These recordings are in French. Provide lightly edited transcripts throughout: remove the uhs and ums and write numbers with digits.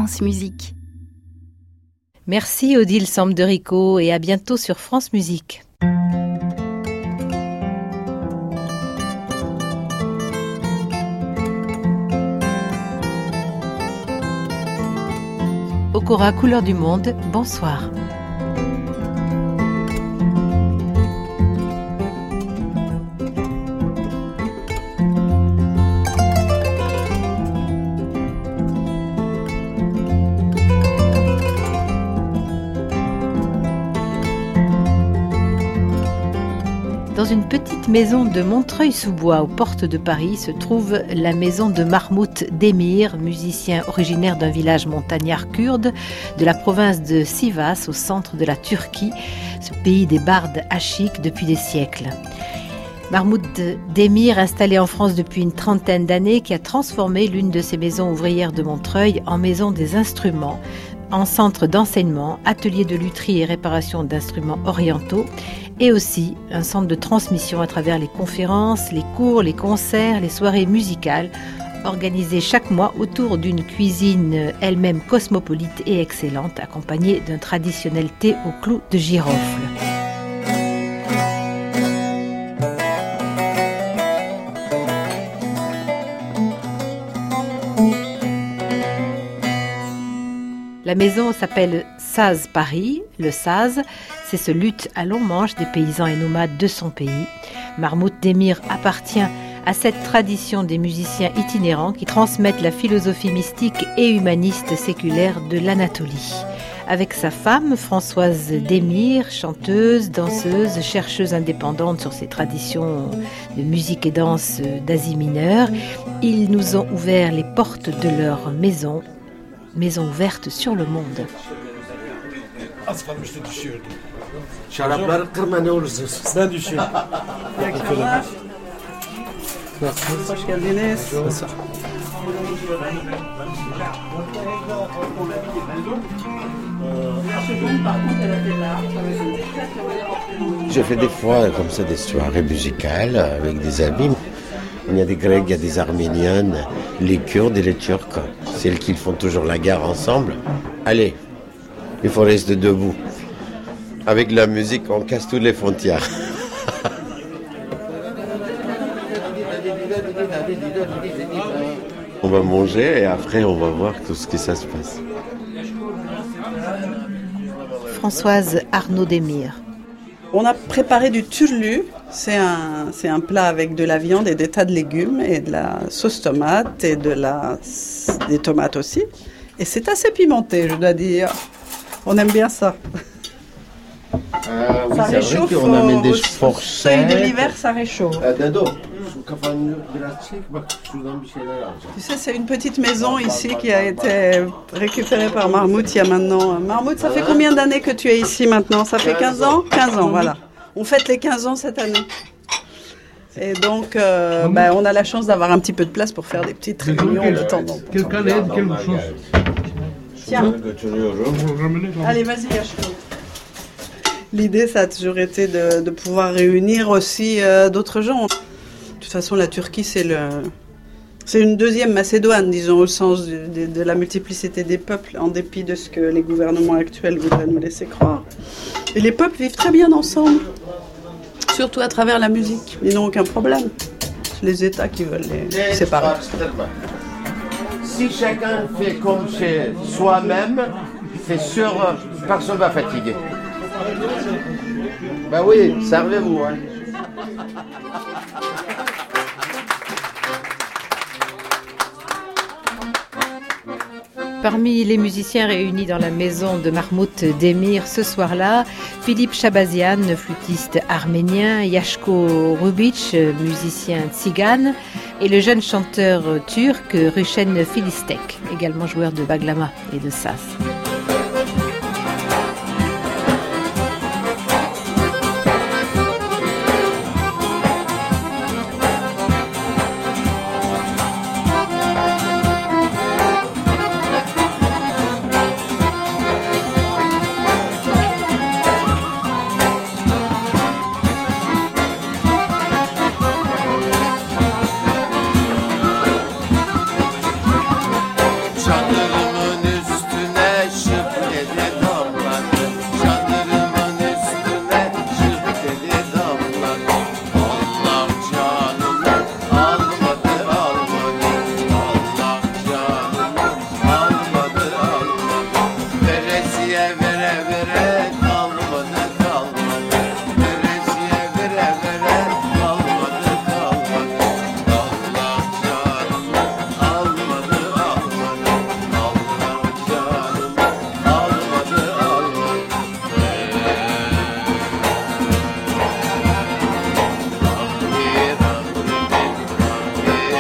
France Musique. Merci Odile Sambderico et à bientôt sur France Musique. Okora Couleur du Monde, bonsoir. Dans une petite maison de Montreuil-sous-Bois, aux portes de Paris, se trouve la maison de Mahmout Demir, musicien originaire d'un village montagnard kurde de la province de Sivas, au centre de la Turquie, ce pays des bardes hachiques depuis des siècles. Mahmout Demir, installé en France depuis une trentaine d'années, qui a transformé l'une de ses maisons ouvrières de Montreuil en maison des instruments, en centre d'enseignement, atelier de lutherie et réparation d'instruments orientaux, et aussi un centre de transmission à travers les conférences, les cours, les concerts, les soirées musicales, organisées chaque mois autour d'une cuisine elle-même cosmopolite et excellente, accompagnée d'un traditionnel thé au clou de girofle. La maison s'appelle Saz Paris. Le Saz, c'est ce luth à long manche des paysans et nomades de son pays. Mahmout Demir appartient à cette tradition des musiciens itinérants qui transmettent la philosophie mystique et humaniste séculaire de l'Anatolie. Avec sa femme, Françoise Demir, chanteuse, danseuse, chercheuse indépendante sur ces traditions de musique et danse d'Asie mineure, ils nous ont ouvert les portes de leur maison ouverte sur le monde. Şarapları kırma ne olursunuz. Ben düşüyorum. Hoş geldiniz. J'ai fait des fois comme ça des soirées musicales avec des amis. Il y a des Grecs, il y a des Arméniennes, les Kurdes et les Turcs. Celles qui font toujours la guerre ensemble. Allez, il faut rester debout. Avec la musique, on casse toutes les frontières. On va manger et après on va voir tout ce que ça se passe. Françoise Arnaud Demir. On a préparé du turlu. C'est un plat avec de la viande et des tas de légumes et de la sauce tomate et des tomates aussi. Et c'est assez pimenté, je dois dire. On aime bien ça. Oui, Ça c'est réchauffe vrai qu'on amène des au fourchettes. seuil de l'hiver, ça réchauffe. Dado. Tu sais, c'est une petite maison ici qui a été récupérée par Mahmout il y a maintenant... Mahmout, ça fait combien d'années que tu es ici maintenant? Ça fait 15 ans? 15 ans, voilà. On fête les 15 ans cette année. Et donc, on a la chance d'avoir un petit peu de place pour faire des petites réunions de temps en temps. Quelqu'un aide quelque chose. Tiens. Allez, vas-y, Yashko. L'idée, ça a toujours été de pouvoir réunir aussi d'autres gens. De toute façon, la Turquie, c'est une deuxième Macédoine, disons, au sens de la multiplicité des peuples, en dépit de ce que les gouvernements actuels voudraient nous laisser croire. Et les peuples vivent très bien ensemble, surtout à travers la musique. Ils n'ont aucun problème. C'est les États qui veulent les séparer. Si chacun fait comme chez soi-même, c'est sûr, personne ne va fatiguer. Ben oui, servez-vous. Hein. Parmi les musiciens réunis dans la maison de Mahmout Demir ce soir-là, Philippe Chabazian, flûtiste arménien, Yashko Rubic, musicien tzigane, et le jeune chanteur turc Rushen Filistek, également joueur de baglama et de saz. Çadırımın üstü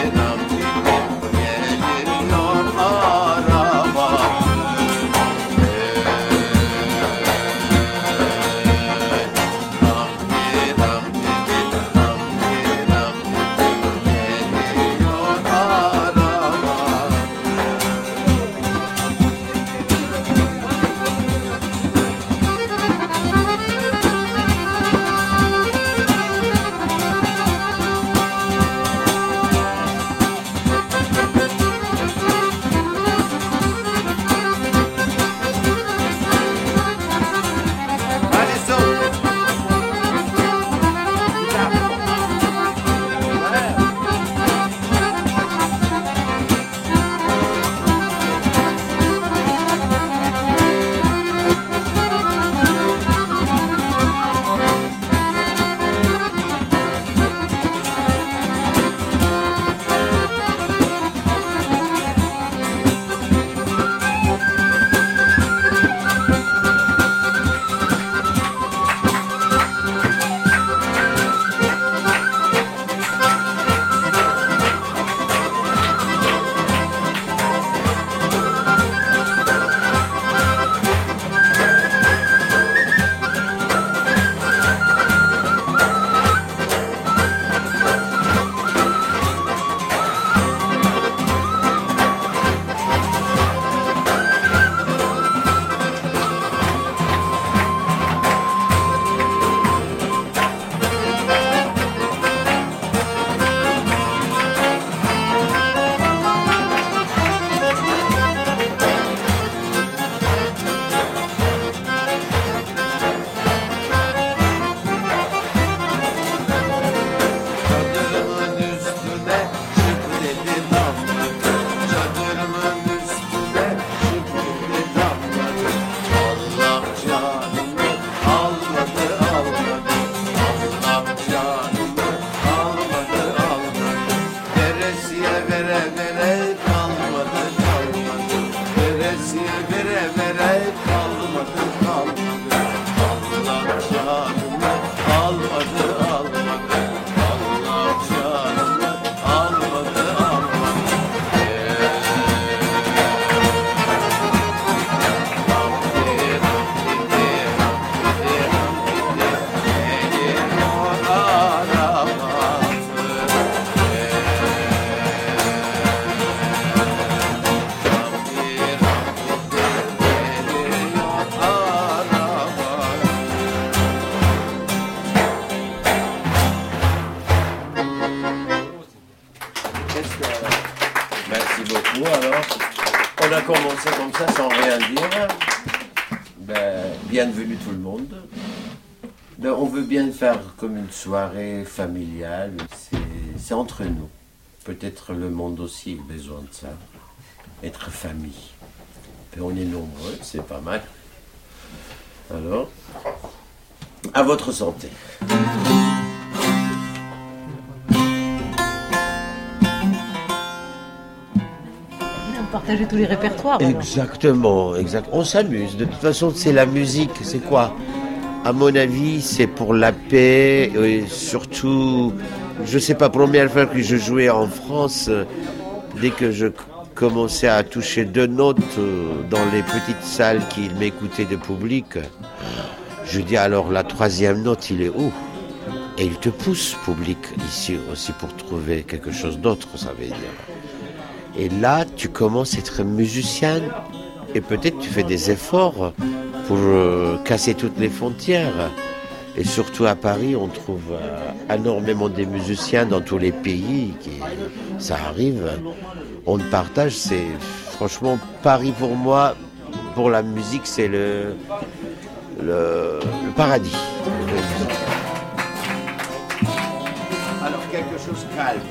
commencé comme ça sans rien dire. Ben, bienvenue tout le monde. Ben, on veut bien faire comme une soirée familiale. C'est entre nous. Peut-être le monde aussi a besoin de ça. Être famille. Ben, on est nombreux, c'est pas mal. Alors, à votre santé. Partager tous les répertoires. Exactement, exact. On s'amuse. De toute façon, c'est la musique. C'est quoi? À mon avis, c'est pour la paix. Et surtout, je sais pas, première fois que je jouais en France, dès que je commençais à toucher deux notes dans les petites salles qui m'écoutaient de public, je dis alors la troisième note, il est où? Et il te pousse, public, ici aussi pour trouver quelque chose d'autre, ça veut dire. Et là, tu commences à être musicien et peut-être tu fais des efforts pour casser toutes les frontières. Et surtout à Paris, on trouve énormément de musiciens dans tous les pays. Ça arrive. On partage. C'est franchement Paris pour moi, pour la musique, c'est le paradis. Alors quelque chose de calme.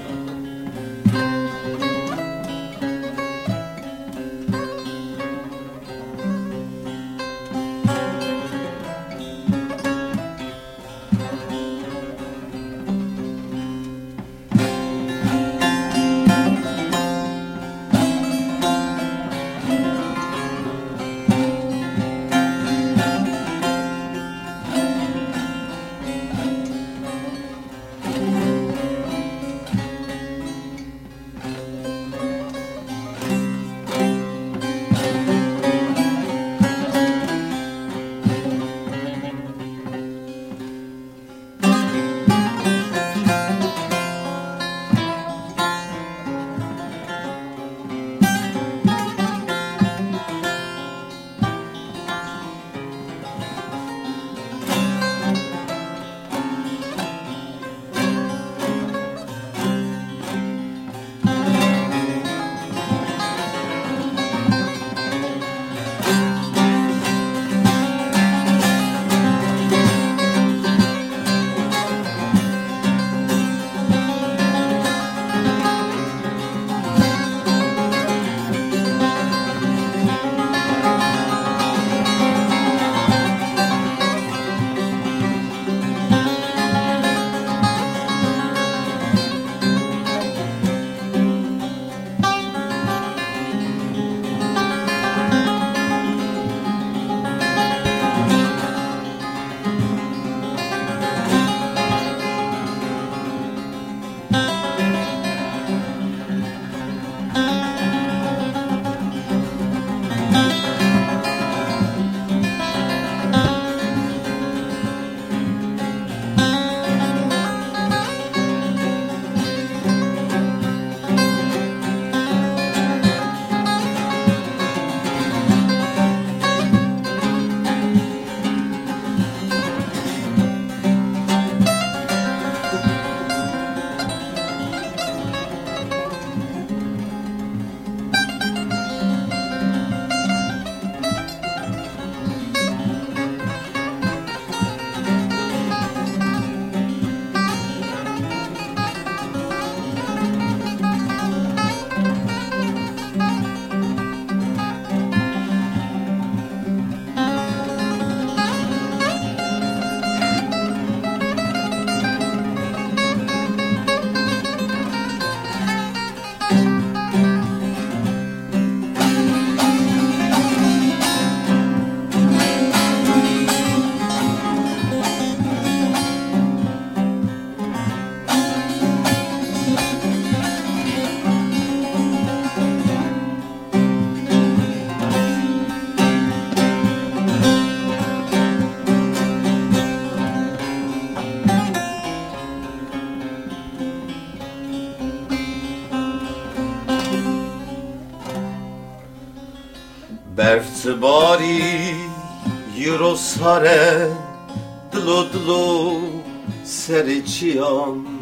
Bertbari yuro sare dlo dlo serichion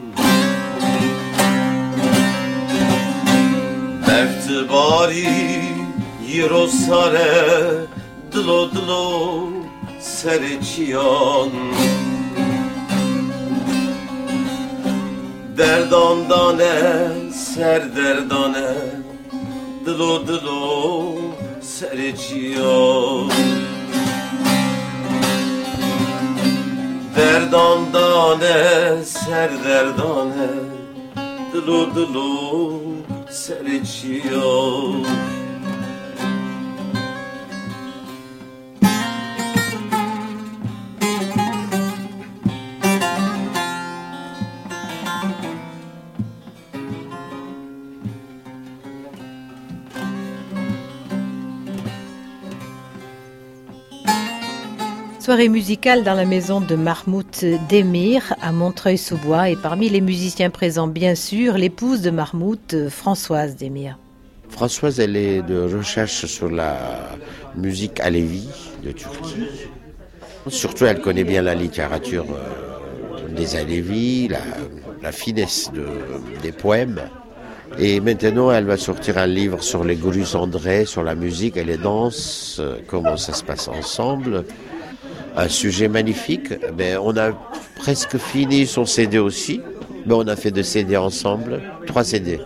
Bertbari yuro sare dlo dlo serichion Derdandane serderdane dlo dlo serichion Derdandane serderdane dlo dlo serichion Soirée musicale dans la maison de Mahmoud Demir à Montreuil-sous-Bois et parmi les musiciens présents, bien sûr, l'épouse de Mahmoud, Françoise Demir. Françoise, elle est de recherche sur la musique alevi de Turquie. Surtout, elle connaît bien la littérature des Alevis, la finesse des poèmes. Et maintenant, elle va sortir un livre sur les Grus André, sur la musique et les danses, comment ça se passe ensemble. Un sujet magnifique. Mais on a presque fini son CD aussi. Mais on a fait 2 CD ensemble, 3 CD.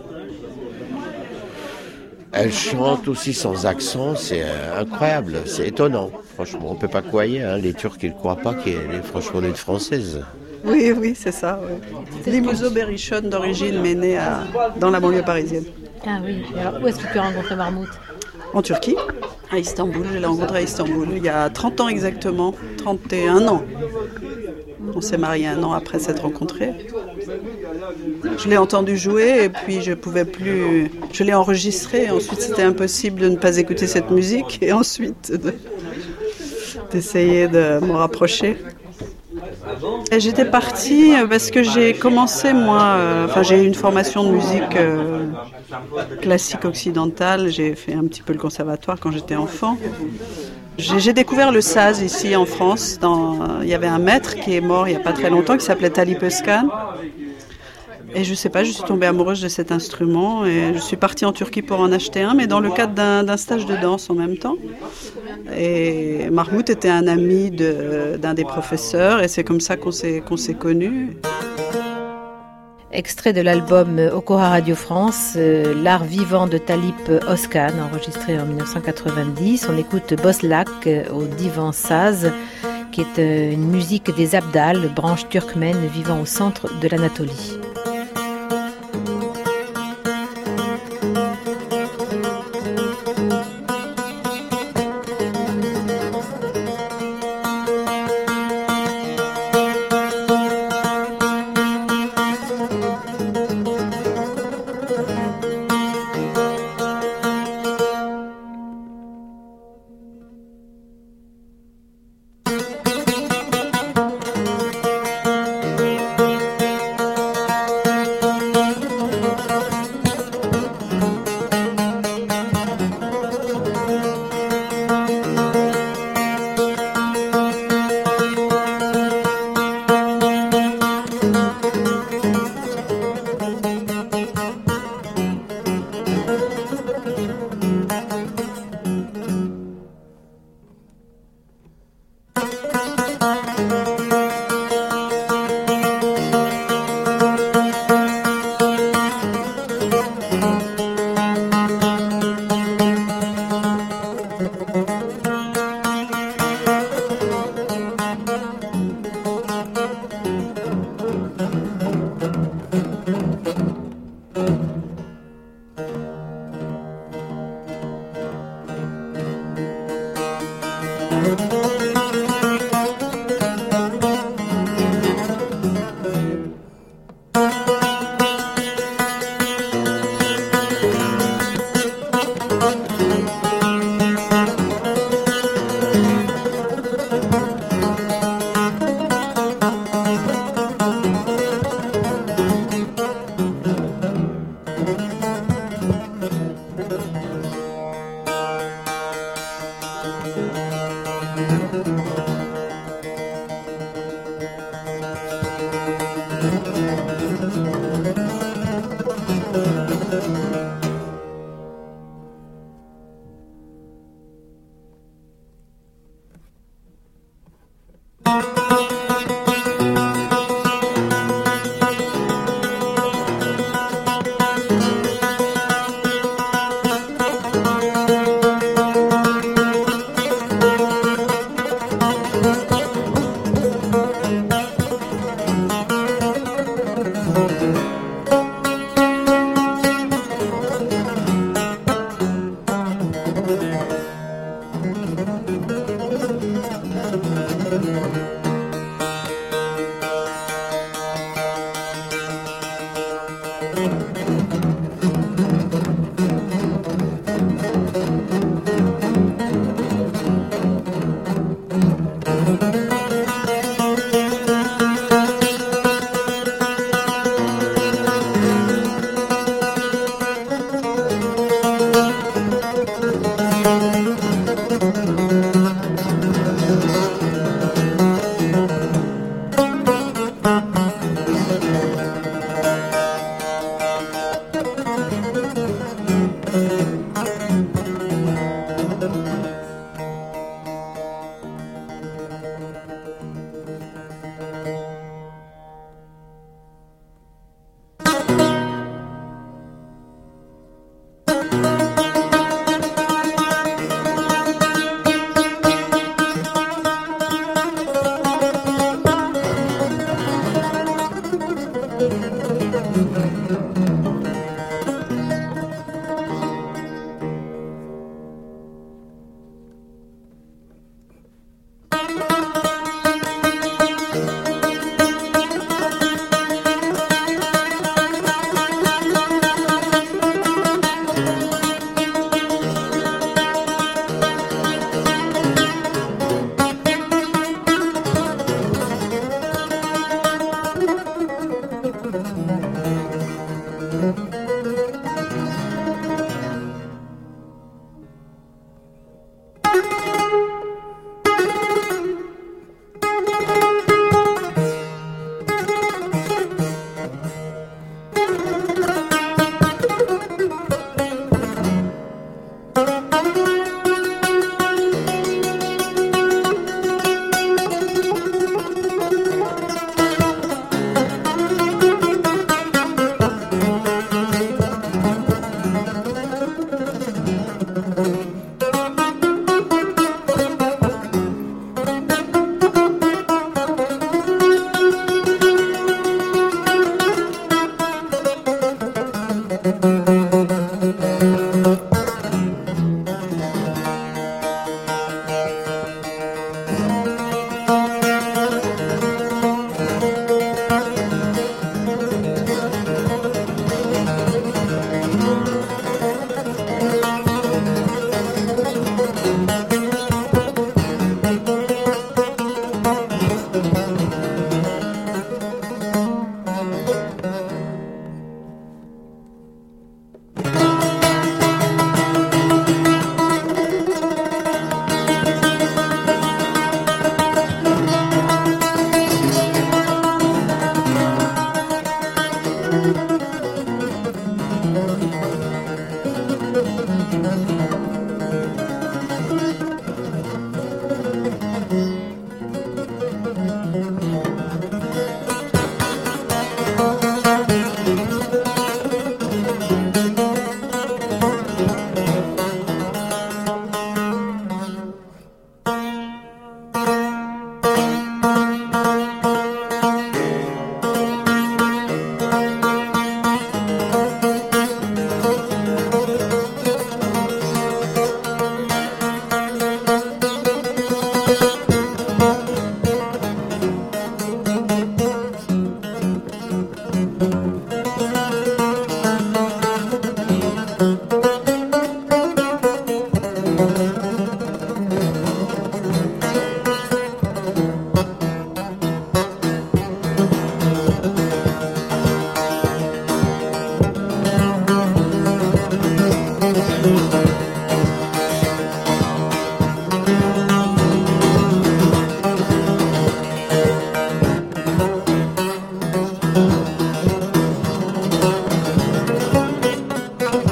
Elle chante aussi sans accent, c'est incroyable, c'est étonnant. Franchement, on ne peut pas croire, hein. Les Turcs, ils ne croient pas qu'elle est franchement une Française. Oui, c'est ça. Oui. Limuzo Berrichon, d'origine, mais née dans la banlieue parisienne. Ah oui, alors où est-ce que tu as rencontré Mahmoud ? En Turquie, à Istanbul. Je l'ai rencontré à Istanbul il y a 30 ans exactement, 31 ans. On s'est mariés 1 an après s'être rencontrés. Je l'ai entendu jouer et puis je pouvais plus... Je l'ai enregistré. Ensuite, c'était impossible de ne pas écouter cette musique et ensuite d'essayer de me rapprocher. Et j'étais partie parce que j'ai commencé, moi... j'ai eu une formation de musique classique occidentale. J'ai fait un petit peu le conservatoire quand j'étais enfant. J'ai découvert le saz ici en France. Il y avait un maître qui est mort il n'y a pas très longtemps qui s'appelait Talip Özkan. Et je sais pas, je suis tombée amoureuse de cet instrument et je suis partie en Turquie pour en acheter un, mais dans le cadre d'un stage de danse en même temps. Et Mahmoud était un ami d'un des professeurs et c'est comme ça qu'on s'est connus. Extrait de l'album Okora Radio France, L'art vivant de Talip Özkan, enregistré en 1990. On écoute Boslak au divan saz, qui est une musique des Abdal, branche turkmène vivant au centre de l'Anatolie.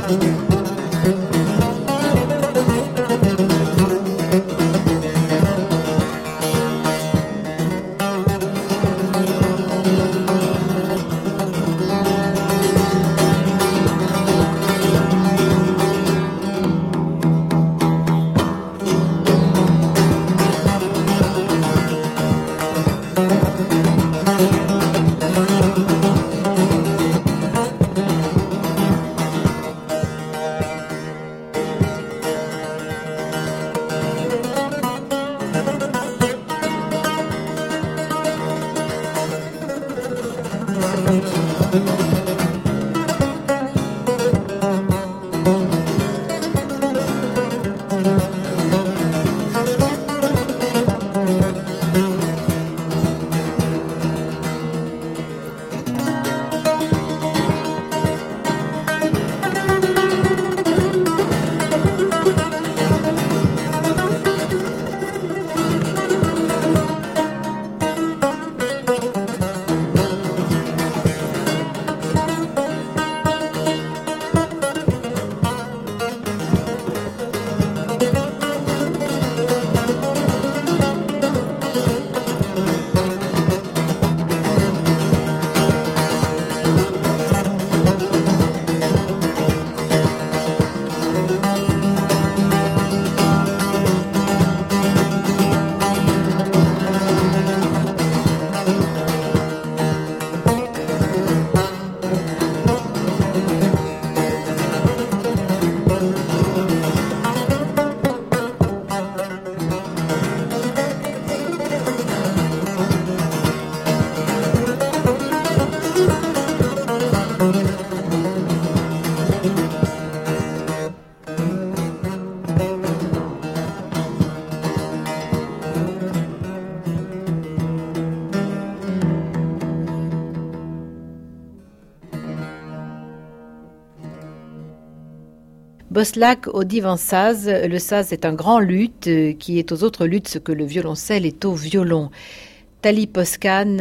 Boslak au divan saz. Le saz est un grand luth qui est aux autres luths ce que le violoncelle est au violon. Talip Özkan,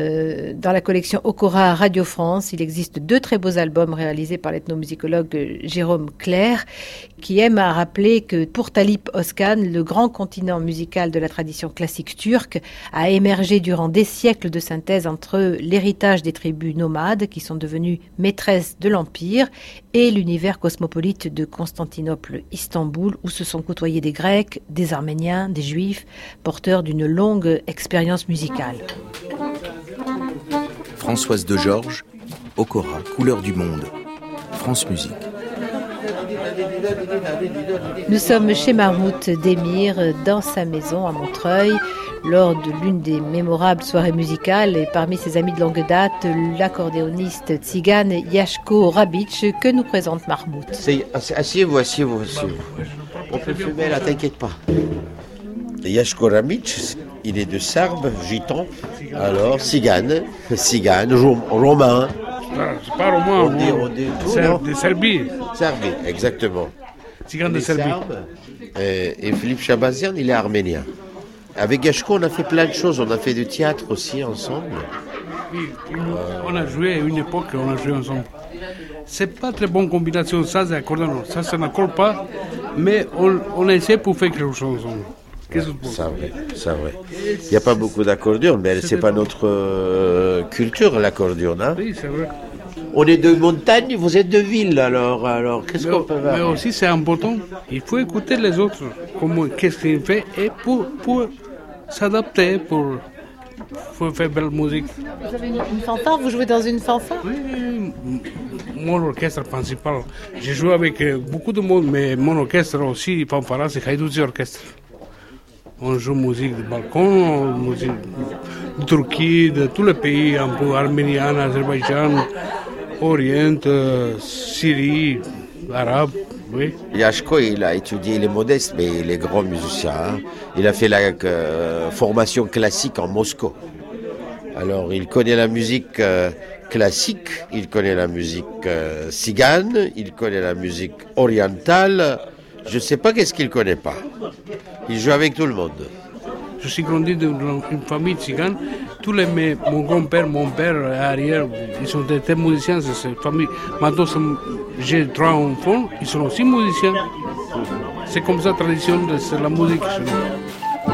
dans la collection Okora Radio France, il existe 2 très beaux albums réalisés par l'ethnomusicologue Jérôme Clair, qui aime à rappeler que pour Talip Özkan, le grand continent musical de la tradition classique turque a émergé durant des siècles de synthèse entre l'héritage des tribus nomades qui sont devenues maîtresses de l'Empire et l'univers cosmopolite de Constantinople, Istanbul, où se sont côtoyés des Grecs, des Arméniens, des Juifs, porteurs d'une longue expérience musicale. Françoise de Georges, Okora, Couleur du monde, France Musique. Nous sommes chez Mahmout Demir, dans sa maison à Montreuil, lors de l'une des mémorables soirées musicales, et parmi ses amis de longue date, l'accordéoniste tzigane Yashko Rabic, que nous présente Mahmout. Asseyez-vous. On peut fumer là, t'inquiète pas. Yashko Rabic, il est de Serbe, gitan, alors cigane, romain. C'est pas romain, de Serbie. Serbie, exactement. Cigane de Serbie. Et Philippe Chabazian, il est arménien. Avec Yashko, on a fait plein de choses. On a fait du théâtre aussi ensemble. Oui, on a joué à une époque, on a joué ensemble. C'est pas très bonne combinaison, ça c'est accordéon. Ça n'accorde pas, mais on essaie pour faire quelque chose ensemble. C'est vrai. Il n'y a pas beaucoup d'accordéon, mais c'est pas notre culture, l'accordéon. Hein? Oui, c'est vrai. On est de montagne, vous êtes de ville, alors qu'est-ce qu'on peut faire? Mais aussi, c'est important. Il faut écouter les autres, qu'est-ce qu'ils font, et pour s'adapter, pour faire belle musique. Vous avez une fanfare? Vous jouez dans une fanfare? Oui, mon orchestre principal. J'ai joué avec beaucoup de monde, mais mon orchestre aussi, fanfara, c'est Haïdouzi Orchestre. On joue musique de balcon, musique de Turquie, de tous les pays, un peu arménien, Azerbaïdjan, Orient, Syrie, Arabe, oui. Yashko, il a étudié, il est modeste, mais il est grand musicien. Hein. Il a fait la formation classique en Moscou. Alors, il connaît la musique classique, il connaît la musique tzigane, il connaît la musique orientale. Je ne sais pas qu'est-ce qu'il ne connaît pas. Il joue avec tout le monde. Je suis grandi dans une famille tzigane. Tous mon grand-père, mon père, arrière, ils sont des musiciens, c'est cette famille. Maintenant, j'ai 3 enfants, ils sont aussi musiciens. C'est comme ça la tradition de la musique chez nous.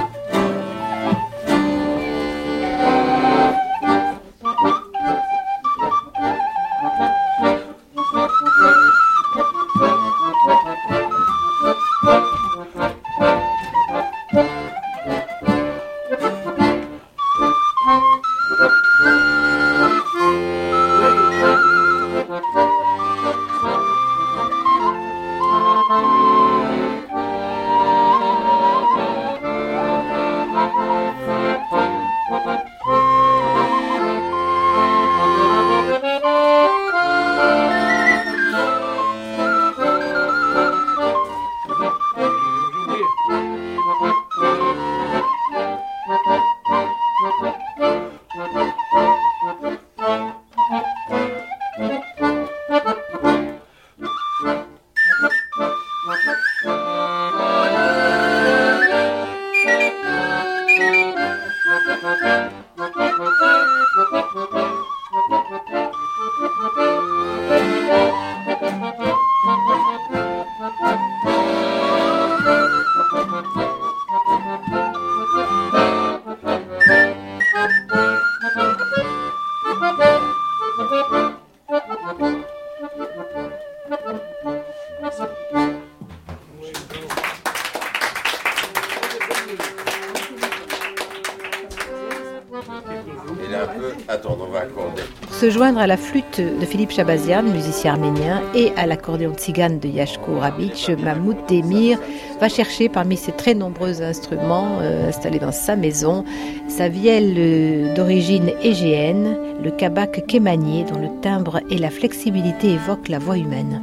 Pour se joindre à la flûte de Philippe Chabazian, musicien arménien, et à l'accordéon tzigane de Yashko Rabic, Mahmoud Demir va chercher parmi ses très nombreux instruments installés dans sa maison sa vielle d'origine égéenne, le kabak kémanier, dont le timbre et la flexibilité évoquent la voix humaine.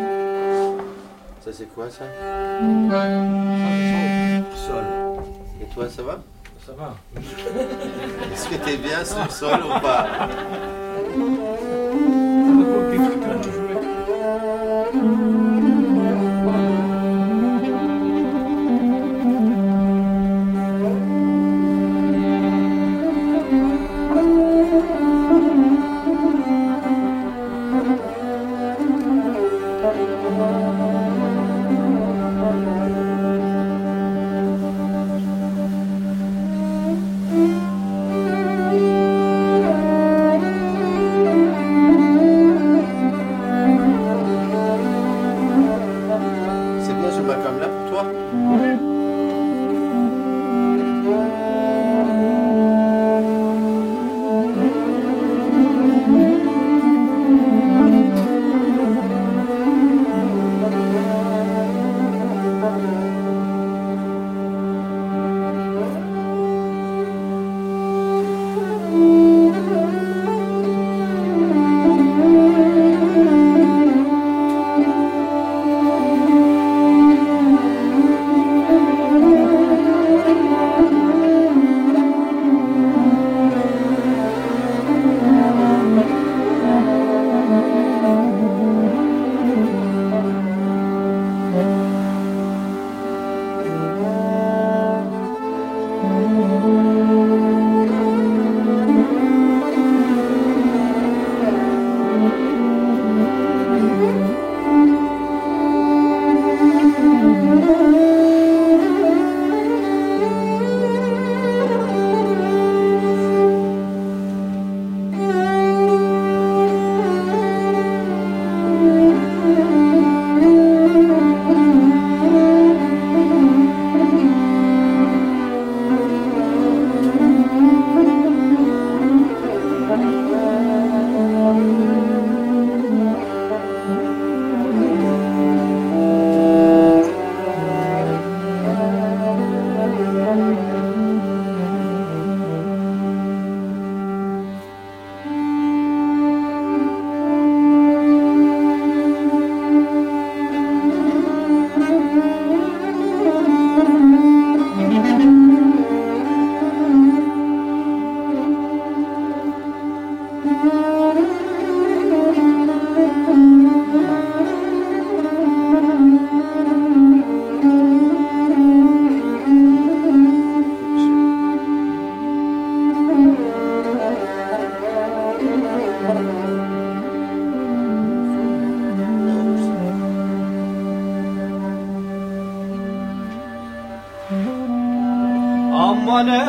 Ça c'est quoi ça? Sol. Et toi ça va? Ça va. Est-ce que t'es bien sur le sol ou pas? aman ey,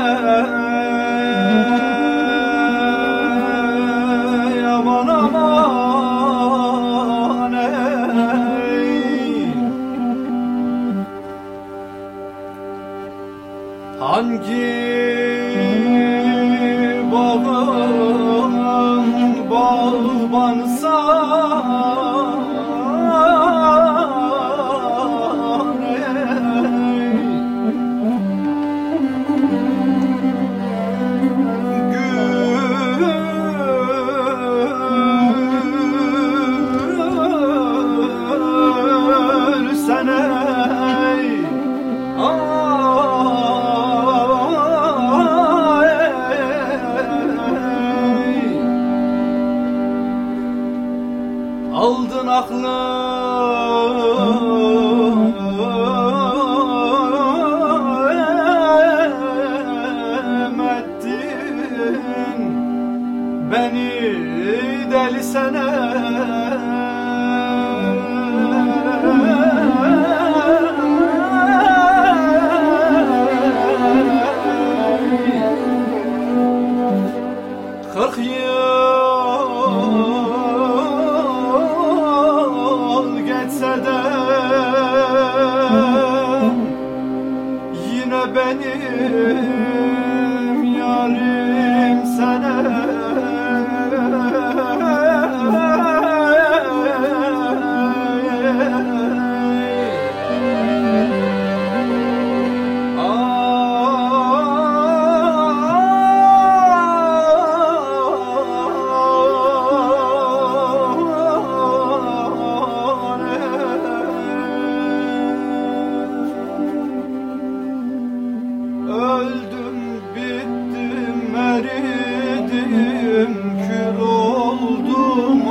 aman aman ey. Hangi bağın bağbansa aldın aklım ettin beni deli sene. Kırk yıl geçse de yine benim yarim sana. Öldüm, bittim, eridim, kül oldum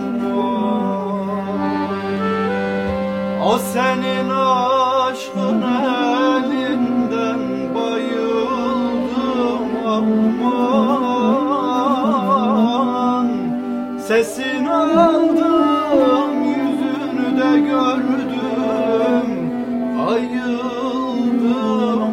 aman. O senin aşkın elinden bayıldım aman. Sesini aldım, yüzünü de gördüm, ayıldım.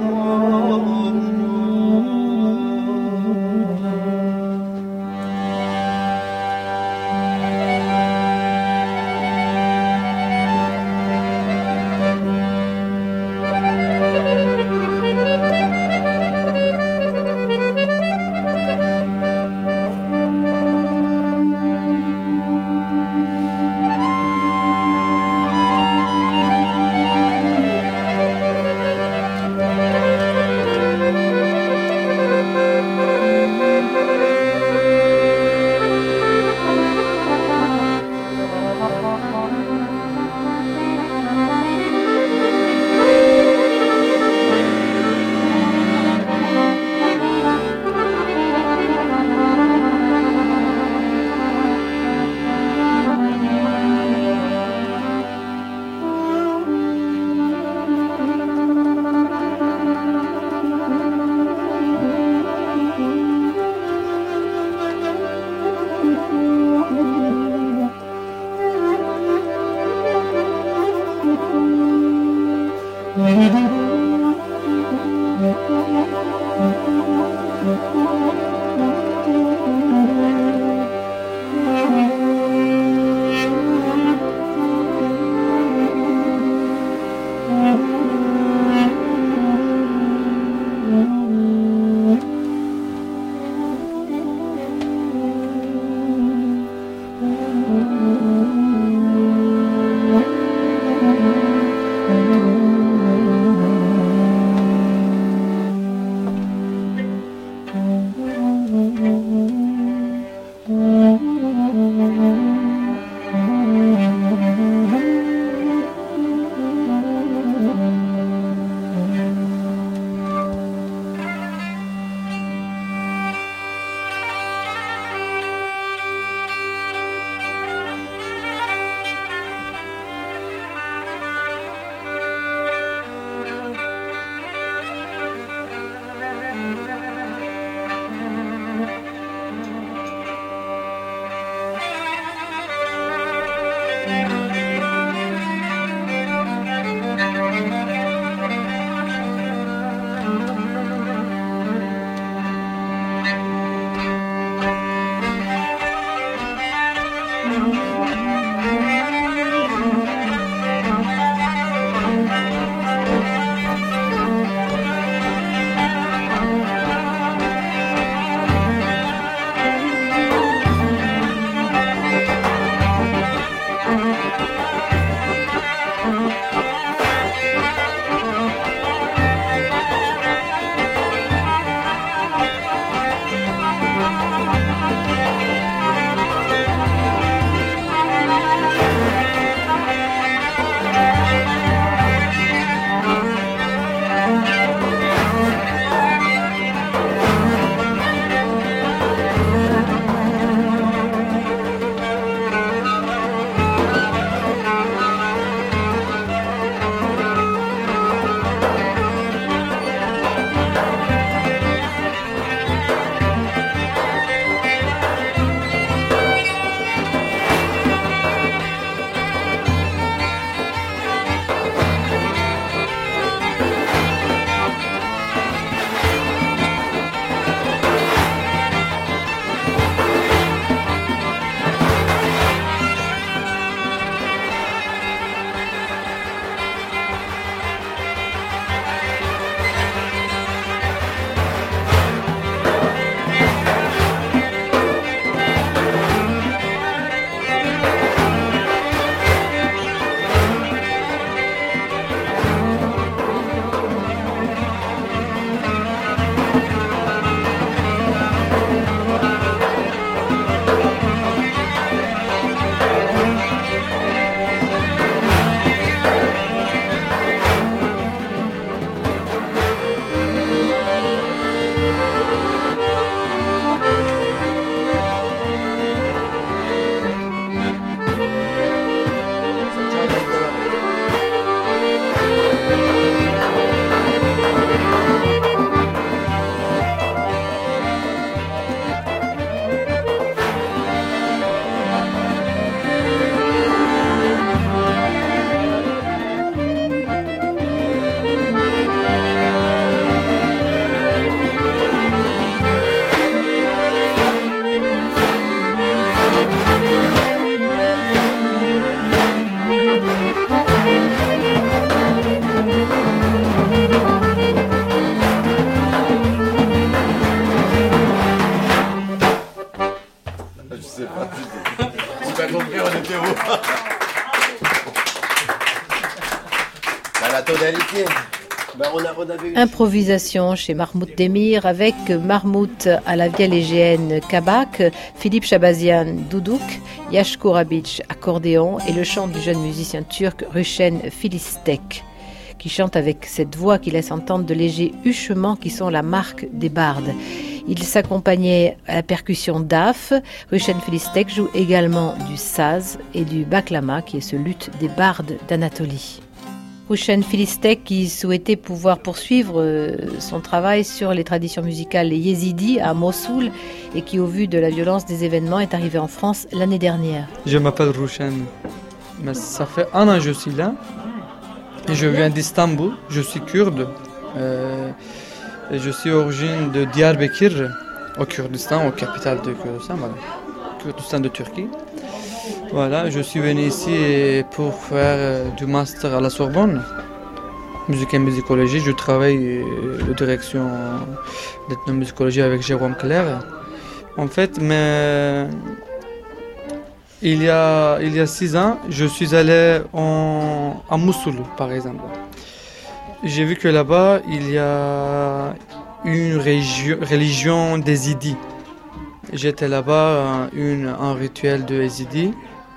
la tonalité. Improvisation chez Mahmoud Demir avec Marmout à la violégéenne kabak, Philippe Chabazian doudouk, Yashko Rabic accordéon et le chant du jeune musicien turc Rushen Filistek qui chante avec cette voix qui laisse entendre de légers huchements qui sont la marque des bardes. Il s'accompagnait à la percussion d'Af. Rushen Filistek joue également du saz et du baklama qui est ce luth des bardes d'Anatolie. Rushen Filistek qui souhaitait pouvoir poursuivre son travail sur les traditions musicales yézidis à Mossoul et qui, au vu de la violence des événements, est arrivé en France l'année dernière. Je m'appelle Rushen, mais ça fait 1 an que je suis là. Et je viens d'Istanbul, je suis kurde. Et je suis originaire de Diyarbakır, au Kurdistan, au capitale de Kurdistan, voilà. Kurdistan de Turquie. Voilà, je suis venu ici pour faire du master à la Sorbonne, musique et musicologie. Je travaille de direction d'ethnomusicologie avec Jérôme Clair. En fait, mais il y a 6 ans, je suis allé à Mossoul, par exemple. J'ai vu que là-bas, il y a une religion des Yézidis. J'étais là-bas, un rituel de Yézidis.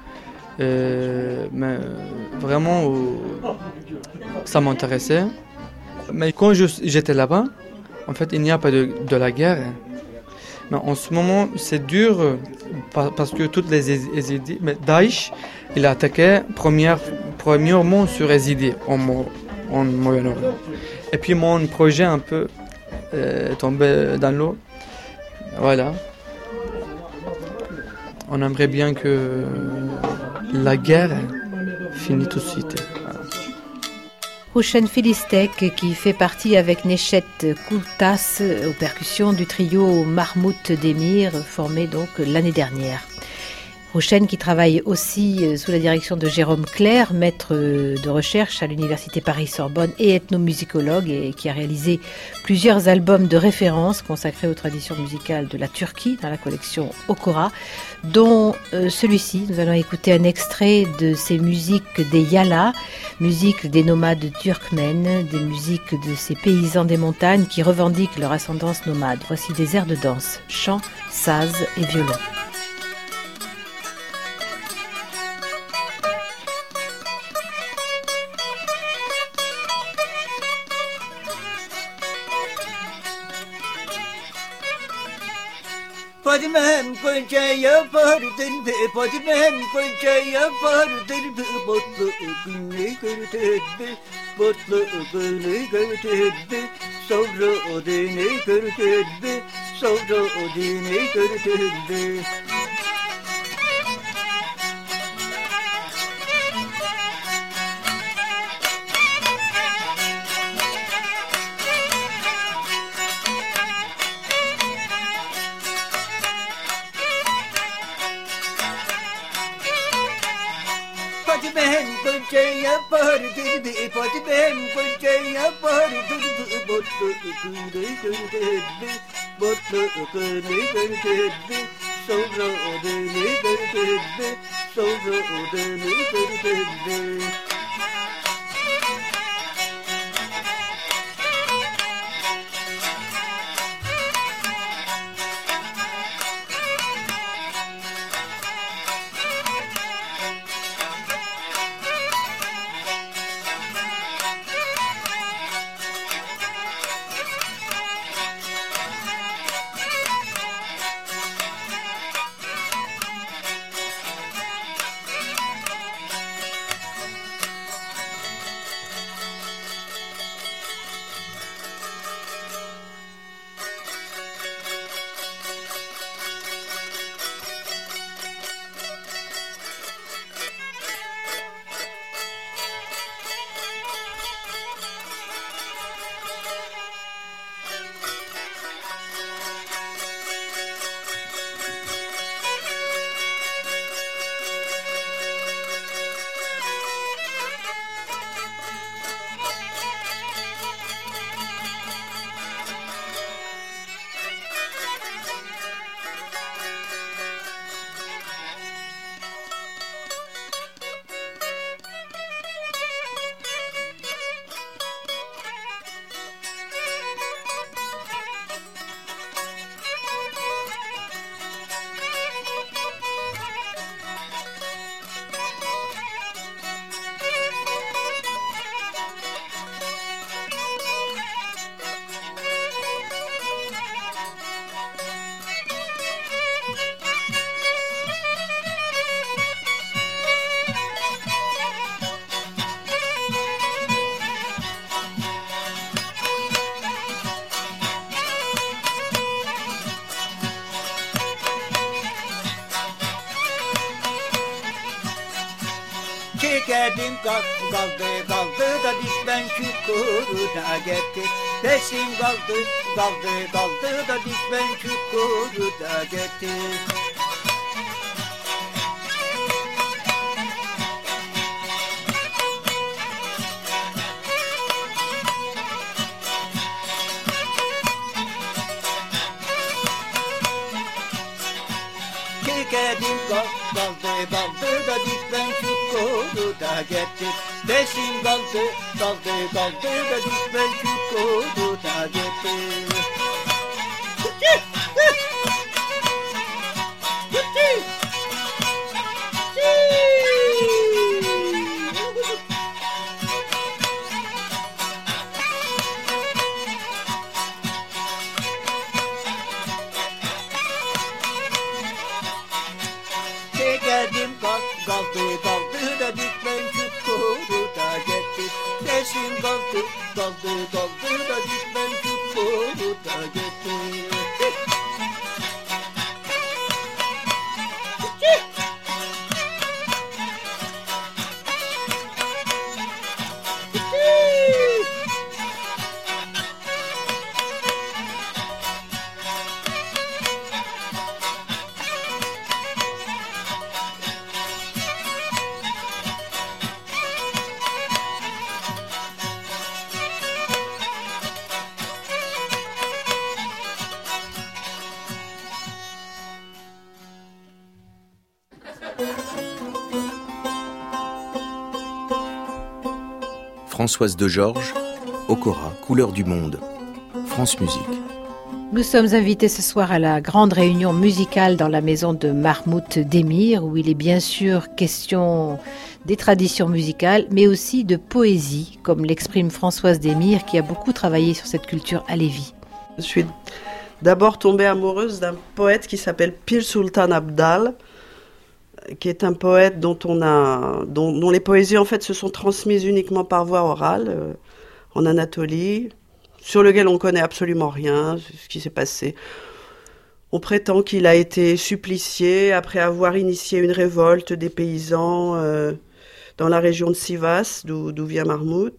Mais vraiment, ça m'intéressait. Mais quand j'étais là-bas, en fait, il n'y a pas de la guerre. Mais en ce moment, c'est dur parce que toutes les Yézidis, mais Daesh, il a attaqué premièrement sur Yézidis en Moyen-Orient. Et puis mon projet un peu tombé dans l'eau. Voilà. On aimerait bien que la guerre finisse tout de suite. Rushen Filistek qui fait partie avec Neshet Koutas aux percussions du trio Mahmoud Demir formé donc l'année dernière. Rushen qui travaille aussi sous la direction de Jérôme Clair, maître de recherche à l'université Paris-Sorbonne et ethnomusicologue et qui a réalisé plusieurs albums de référence consacrés aux traditions musicales de la Turquie dans la collection Okora, dont celui-ci. Nous allons écouter un extrait de ces musiques des Yala, musiques des nomades turkmènes, des musiques de ces paysans des montagnes qui revendiquent leur ascendance nomade. Voici des airs de danse, chant, saz et violon. Fadimen koca yapardın be, Fadimen koca yapardın be, Mutlu günü gördü, mutlu günü gördü, sonra o dini gördü, sonra o dini gördü. Fadimen koca yapardın be, Fadimen koca yapardın be, mutlu günü gördü, mutlu günü gördü, sonra o dini gördü, sonra o dini gördü. Çekedim kaldı da dikmen çukura getir. Peşim kaldı da dikmen çukura getir. Çekedim kaldı da dikmen çukura getir. Peşim kaldı da dikmen çukura getir. Çekedim kaldı da dikmen çukura getir. Peşim kaldı da dikmen çukura getir. Françoise de Georges, Okora, couleur du monde. France Musique. Nous sommes invités ce soir à la grande réunion musicale dans la maison de Mahmoud Demir, où il est bien sûr question des traditions musicales, mais aussi de poésie, comme l'exprime Françoise Demir, qui a beaucoup travaillé sur cette culture alévi. Je suis d'abord tombée amoureuse d'un poète qui s'appelle Pir Sultan Abdal, qui est un poète dont les poésies en fait se sont transmises uniquement par voie orale en Anatolie, sur lequel on connaît absolument rien, ce qui s'est passé. On prétend qu'il a été supplicié après avoir initié une révolte des paysans dans la région de Sivas, d'où vient Mahmoud.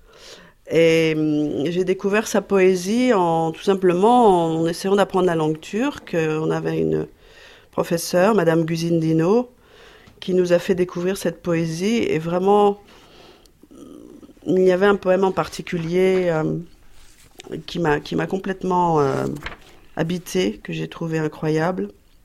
Et j'ai découvert sa poésie tout simplement en essayant d'apprendre la langue turque. On avait une professeure, Madame Guzindino, qui nous a fait découvrir cette poésie. Et vraiment, il y avait un poème en particulier qui m'a complètement habité, que j'ai trouvé incroyable,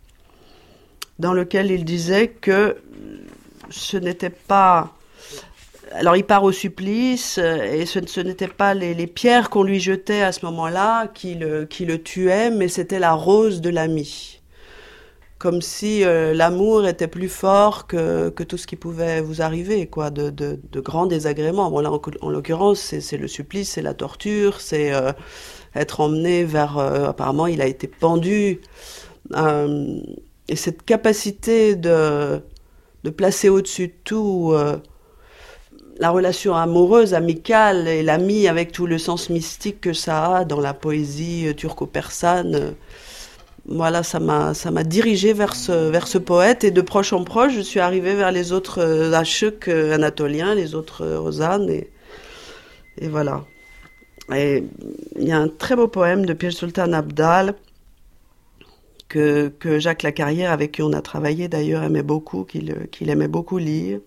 dans lequel il disait que ce n'était pas... Alors il part au supplice, et ce n'était pas les pierres qu'on lui jetait à ce moment-là qui le tuaient, mais c'était la rose de l'ami. Comme si l'amour était plus fort que tout ce qui pouvait vous arriver, quoi, de grands désagréments. Bon, là, en l'occurrence, c'est le supplice, c'est la torture, c'est être emmené vers... apparemment, il a été pendu. Et cette capacité de placer au-dessus de tout la relation amoureuse, amicale, et l'ami avec tout le sens mystique que ça a dans la poésie turco-persane... Voilà, ça m'a dirigée vers ce poète, et de proche en proche, je suis arrivée vers les autres aşık anatoliens, les autres Ozan, et voilà. Et il y a un très beau poème de Pir Sultan Abdal que Jacques Lacarrière, avec qui on a travaillé d'ailleurs, aimait beaucoup, qu'il aimait beaucoup lire.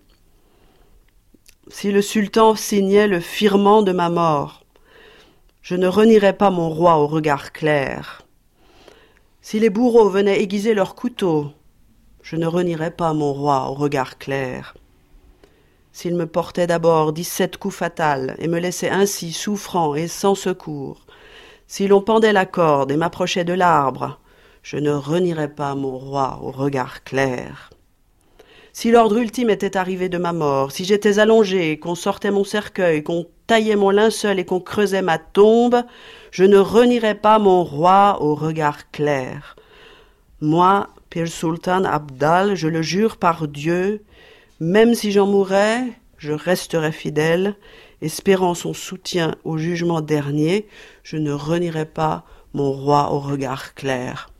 Si le sultan signait le firmament de ma mort, je ne renierais pas mon roi au regard clair. Si les bourreaux venaient aiguiser leurs couteaux, je ne renierais pas mon roi au regard clair. S'ils me portaient d'abord 17 coups fatals et me laissaient ainsi souffrant et sans secours, si l'on pendait la corde et m'approchait de l'arbre, je ne renierais pas mon roi au regard clair. Si l'ordre ultime était arrivé de ma mort, si j'étais allongé, qu'on sortait mon cercueil, qu'on taillait mon linceul et qu'on creusait ma tombe, je ne renierais pas mon roi au regard clair. Moi, Pir Sultan Abdal, je le jure par Dieu, même si j'en mourais, je resterais fidèle, espérant son soutien au jugement dernier, je ne renierais pas mon roi au regard clair.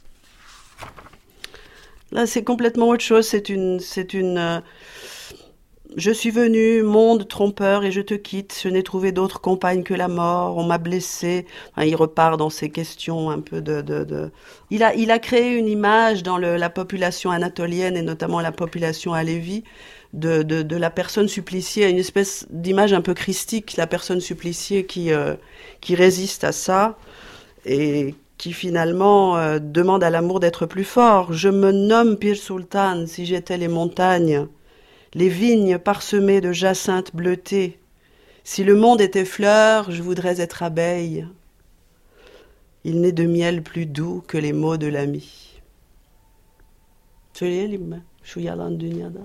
Là, c'est complètement autre chose. C'est une Je suis venu, monde trompeur, et je te quitte. Je n'ai trouvé d'autre compagne que la mort. On m'a blessé. Enfin, il repart dans ces questions un peu de... Il a créé une image dans la population anatolienne et notamment la population alévi de la personne suppliciée, une espèce d'image un peu christique, la personne suppliciée qui résiste à ça et qui finalement demande à l'amour d'être plus fort. Je me nomme Pir Sultan si j'étais les montagnes, les vignes parsemées de jacinthes bleutées. Si le monde était fleur, je voudrais être abeille. Il n'est de miel plus doux que les mots de l'ami. Söyleyelim mi? Şu yalan dünyada.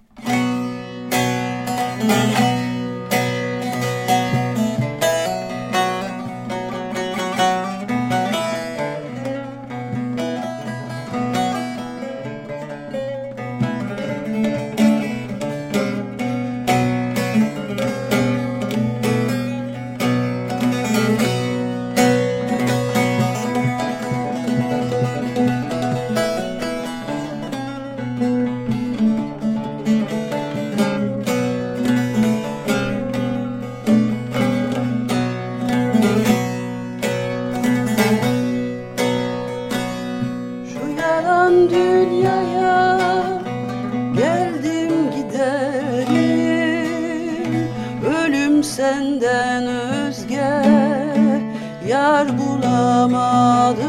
Senden özge yar bulamadım,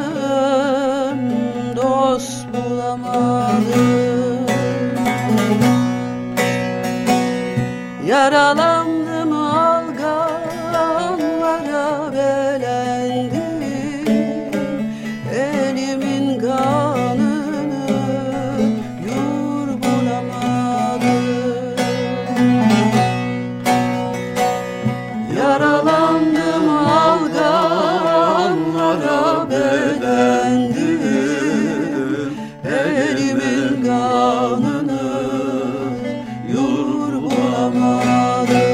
dost bulamadım. Yaralandım, alganlara belendim, elimin kanını yur bulamadım. Yaralandım, alganlara belendim, elimin kanını yur bulamadım.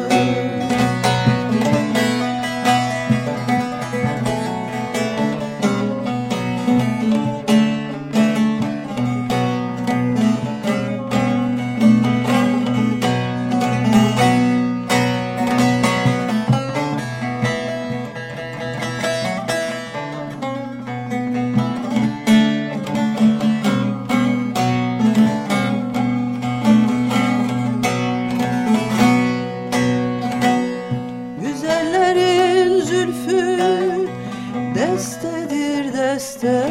Güzellerin zülfü destedir deste,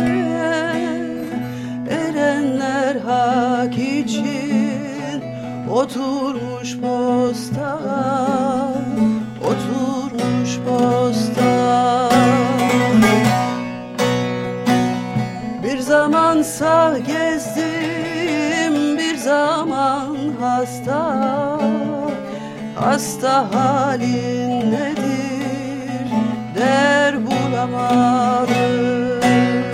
erenler hak için oturmuş posta, oturmuş posta. Bir zaman sağ gezdim, bir zaman hasta. Hasta halin nedir der bulamadım.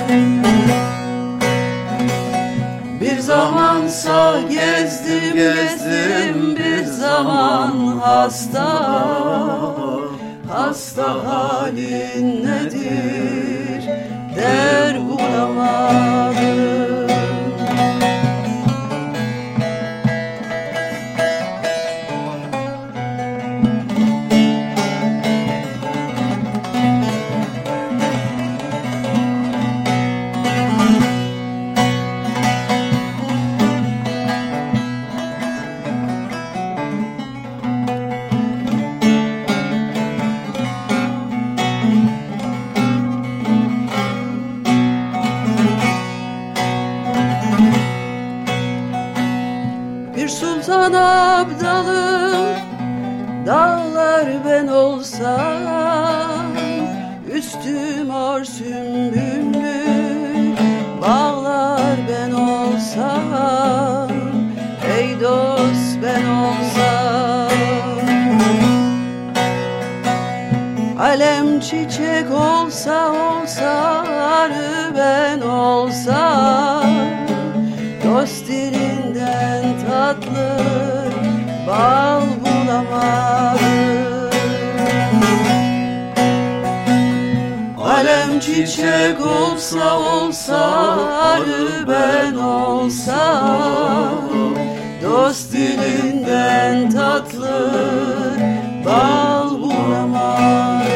Bir zaman sağ gezdim, bir zaman hasta. Hasta halin nedir der bulamadım. Bir sultan abdalım, dağlar ben olsam, üstüm or sümbüllü, bağlar ben olsam, ey dost ben olsam. Alem çiçek olsa arı ben olsam, dost dilinden tatlı bal bulamadım. Alem çiçek olsa arı ben olsam, dost dilinden tatlı bal bulamadım.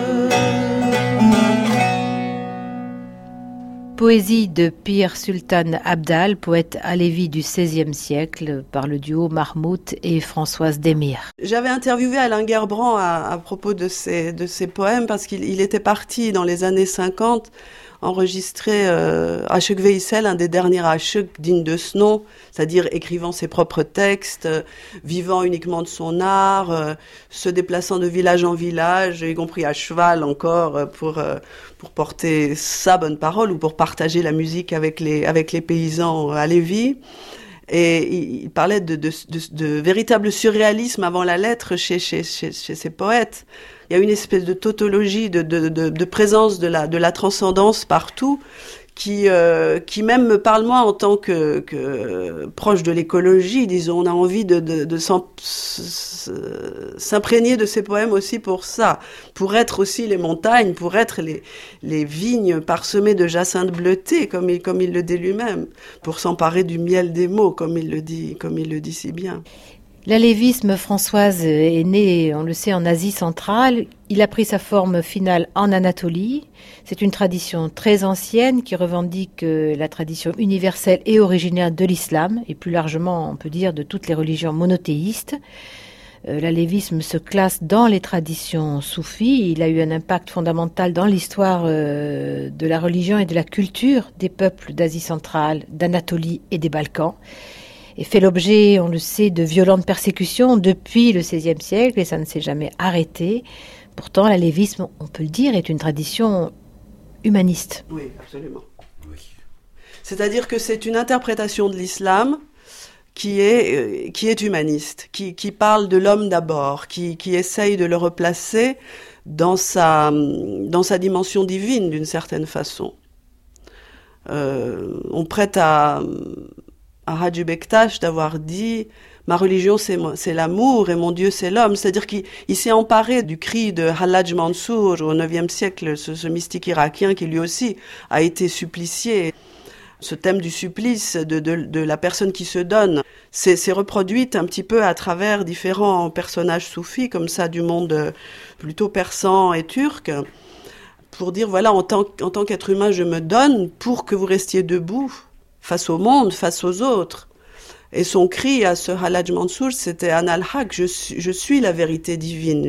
Poésie de Pir Sultan Abdal, poète alévi du XVIe siècle, par le duo Mahmoud et Françoise Demir. J'avais interviewé Alain Gerbrand à propos de ses poèmes parce qu'il était parti dans les années 50 enregistrer Aşık Veysel, un des derniers aşık dignes de ce nom, c'est-à-dire écrivant ses propres textes, vivant uniquement de son art, se déplaçant de village en village, y compris à cheval encore, pour porter sa bonne parole ou pour partager la musique avec les paysans alévis. Et il parlait de véritable surréalisme avant la lettre chez ces poètes. Il y a une espèce de tautologie, de présence de la transcendance partout, qui même me parle moi en tant que proche de l'écologie, disons. On a envie de s'imprégner de ces poèmes aussi pour ça, pour être aussi les montagnes, pour être les vignes parsemées de jacinthes bleutées, comme il le dit lui-même, pour s'emparer du miel des mots, comme il le dit si bien. L'alévisme, Françoise, est né, on le sait, en Asie centrale. Il a pris sa forme finale en Anatolie. C'est une tradition très ancienne qui revendique la tradition universelle et originaire de l'islam, et plus largement, on peut dire, de toutes les religions monothéistes. L'alévisme se classe dans les traditions soufis. Il a eu un impact fondamental dans l'histoire de la religion et de la culture des peuples d'Asie centrale, d'Anatolie et des Balkans, et fait l'objet, on le sait, de violentes persécutions depuis le XVIe siècle, et ça ne s'est jamais arrêté. Pourtant, l'alévisme, on peut le dire, est une tradition humaniste. Oui, absolument. Oui. C'est-à-dire que c'est une interprétation de l'islam qui est humaniste, qui parle de l'homme d'abord, qui essaye de le replacer dans sa dimension divine, d'une certaine façon. On prête à Hacı Bektaş d'avoir dit « Ma religion, c'est l'amour et mon Dieu, c'est l'homme ». C'est-à-dire qu'il s'est emparé du cri de Hallaj Mansour au IXe siècle, ce mystique irakien qui lui aussi a été supplicié. Ce thème du supplice, de la personne qui se donne, s'est reproduite un petit peu à travers différents personnages soufis, comme ça, du monde plutôt persan et turc, pour dire, voilà, en tant qu'être humain, je me donne pour que vous restiez debout, face au monde, face aux autres. Et son cri à ce Hallaj Mansour, c'était Ana al-Haq, je suis la vérité divine.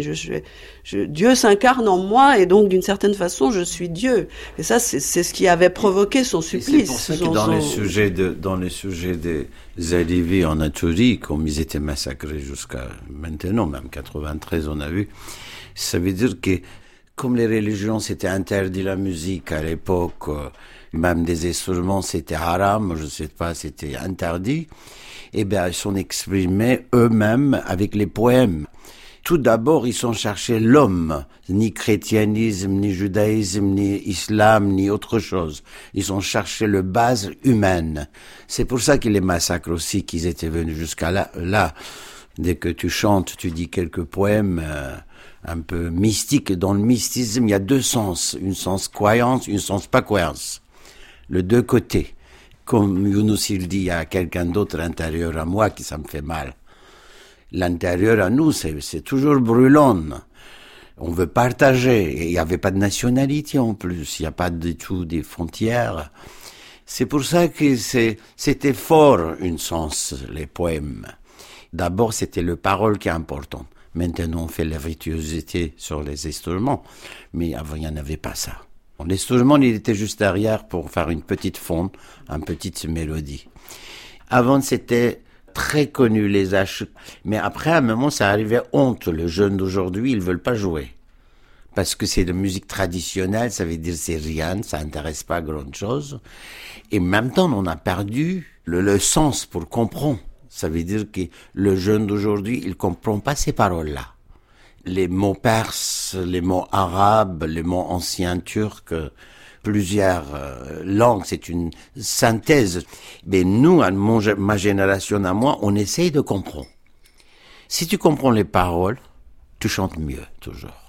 Dieu s'incarne en moi et donc d'une certaine façon, je suis Dieu. Et ça, c'est ce qui avait provoqué son supplice. C'est pour ça que dans les sujets des Alévis en Anatolie, comme ils étaient massacrés jusqu'à maintenant, même 93, on a vu, ça veut dire que comme les religions, c'était interdit la musique à l'époque, même des instruments, c'était haram, je sais pas, c'était interdit. Eh bien, ils sont exprimés eux-mêmes avec les poèmes. Tout d'abord, ils ont cherché l'homme, ni chrétianisme, ni judaïsme, ni islam, ni autre chose. Ils ont cherché le base humaine. C'est pour ça que les massacres aussi, qu'ils étaient venus jusqu'à là. Dès que tu chantes, tu dis quelques poèmes un peu mystiques. Dans le mystisme, il y a deux sens. Un sens croyance, un sens pas croyance. Le deux côtés. Comme Younous il dit à quelqu'un d'autre intérieur à moi qui ça me fait mal. L'intérieur à nous, c'est toujours brûlant. On veut partager. Et il n'y avait pas de nationalité en plus. Il n'y a pas du tout des frontières. C'est pour ça que c'était fort, un sens, les poèmes. D'abord, c'était le parole qui est important. Maintenant, on fait la virtuosité sur les instruments. Mais avant, il n'y en avait pas ça. L'instrument, il était juste derrière pour faire une petite fonte, une petite mélodie. Avant, c'était très connu, les achuks. Mais après, à un moment, ça arrivait honte. Les jeunes d'aujourd'hui, ils veulent pas jouer. Parce que c'est de musique traditionnelle, ça veut dire c'est rien, ça intéresse pas grand chose. Et en même temps, on a perdu le sens pour comprendre. Ça veut dire que le jeune d'aujourd'hui, il comprend pas ces paroles-là. Les mots perses, les mots arabes, les mots anciens turcs, plusieurs langues, c'est une synthèse. Mais nous, ma génération à moi, on essaye de comprendre. Si tu comprends les paroles, tu chantes mieux, toujours.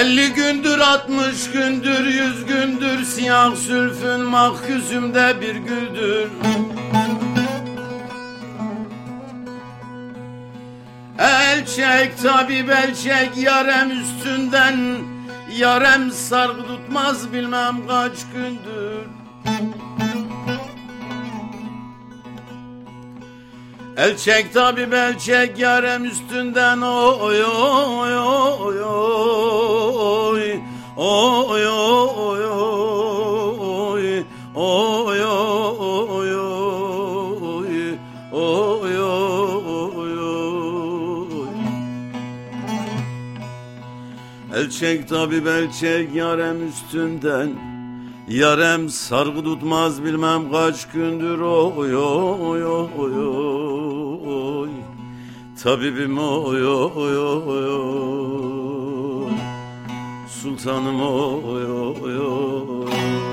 50 gündür, 60 gündür, 100 gündür, siyah sülfün mahküsümde bir güldür. El çek tabip el çek yarem üstünden, yarem sargı tutmaz bilmem kaç gündür. El çek tabip el çek yarem üstünden, oy oy oy oy oy oy oy oy oy oy oy. El çek tabip el çek yarem üstünden, yarem sargı tutmaz bilmem kaç gündür, oy oy oy oy. Tabibim oy oy oy oy. Sultanım oy oy oy.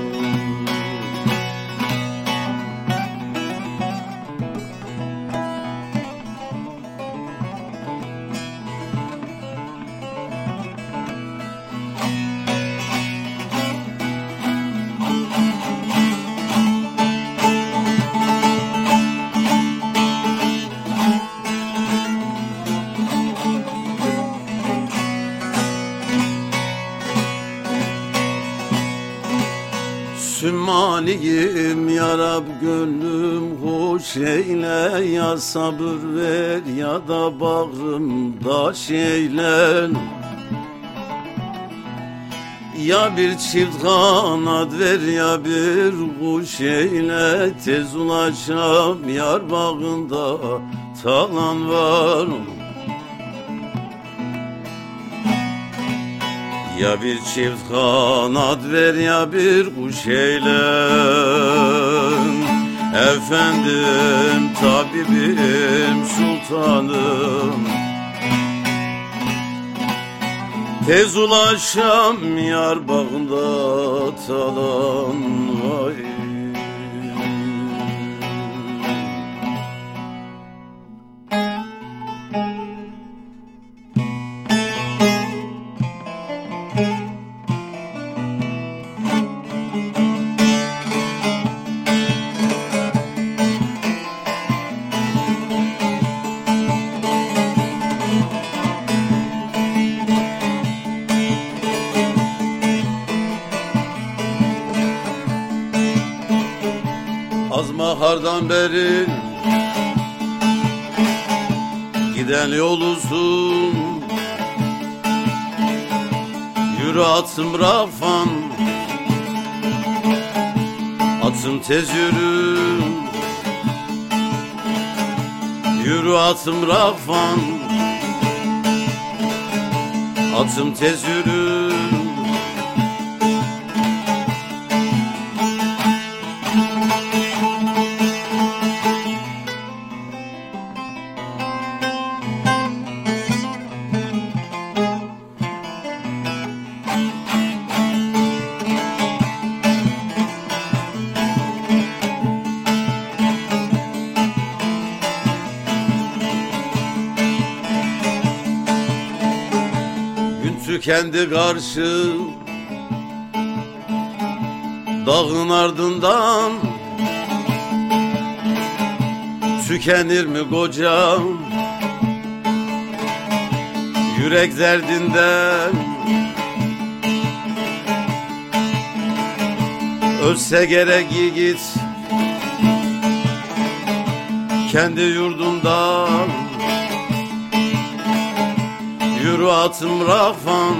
Sümmaniyim ya Rab, gönlüm hoş eyle, ya sabır ver ya da bağrımda şeyle. Ya bir çift kanat ver ya bir kuş eyle, tez ulaşam yar bağında talan var. Ya bir çift kanat ver ya bir kuş eyle. Efendim, tabibim, sultanım, tez ulaşam yar bağında talan vay. Bahardan beri giden yol uzun, yürü atım rafan, atım tez yürü. Yürü atım rafan, atım tez yürü. Tükendi karşı dağın ardından, tükenir mi koca yürek derdinden? Ölse gerek yiğit kendi yurdundan. Yürü atım rafan,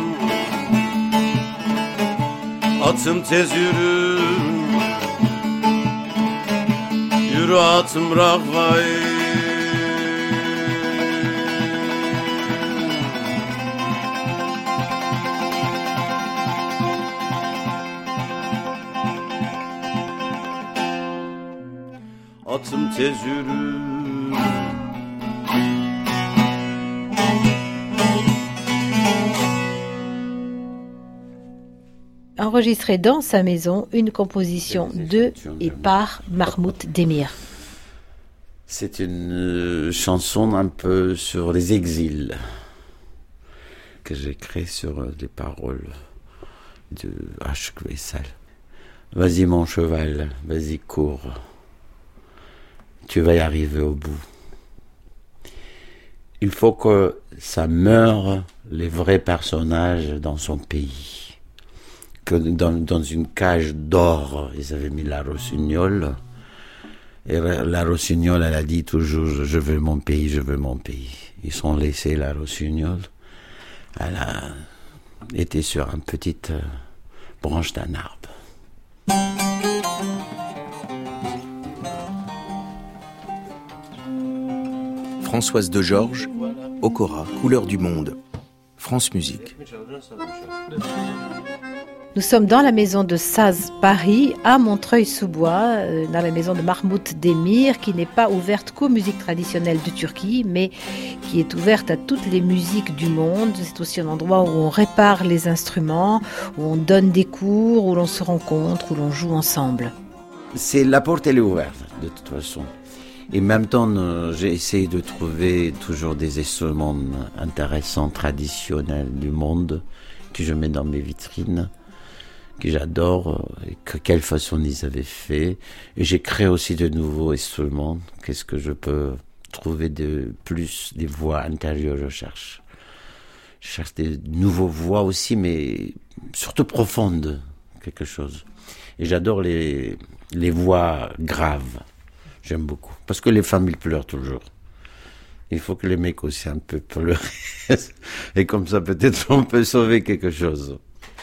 atım tez yürü. Yürü atım rafay. Atım tez yürü. Enregistré dans sa maison, une composition de et par Mahmoud Demir. C'est une chanson un peu sur les exils. que j'ai créé sur les paroles de Aşk Veysel. Vas-y mon cheval, vas-y cours. Tu vas y arriver au bout. Il faut que ça meure les vrais personnages dans son pays. Que dans une cage d'or, ils avaient mis la rossignol. Et la rossignol, elle a dit toujours « Je veux mon pays, je veux mon pays ». Ils ont laissé la rossignol. Elle a été sur une petite branche d'un arbre. Françoise de Georges, Okora, Couleur du Monde. France Musique. Nous sommes dans la maison de Saz Paris, à Montreuil-sous-Bois, dans la maison de Mahmout Demir, qui n'est pas ouverte qu'aux musiques traditionnelles de Turquie, mais qui est ouverte à toutes les musiques du monde. C'est aussi un endroit où on répare les instruments, où on donne des cours, où l'on se rencontre, où l'on joue ensemble. La porte, elle est ouverte, de toute façon. Et en même temps, j'ai essayé de trouver toujours des instruments intéressants, traditionnels du monde, que je mets dans mes vitrines, que j'adore, et quelle façon ils avaient fait. Et j'ai créé aussi de nouveaux instruments. Qu'est-ce que je peux trouver de plus, des voix intérieures, je cherche. Je cherche des nouveaux voix aussi, mais surtout profondes, quelque chose. Et j'adore les voix graves. J'aime beaucoup. Parce que les femmes, ils pleurent toujours. Il faut que les mecs aussi un peu pleurent. Et comme ça, peut-être, on peut sauver quelque chose.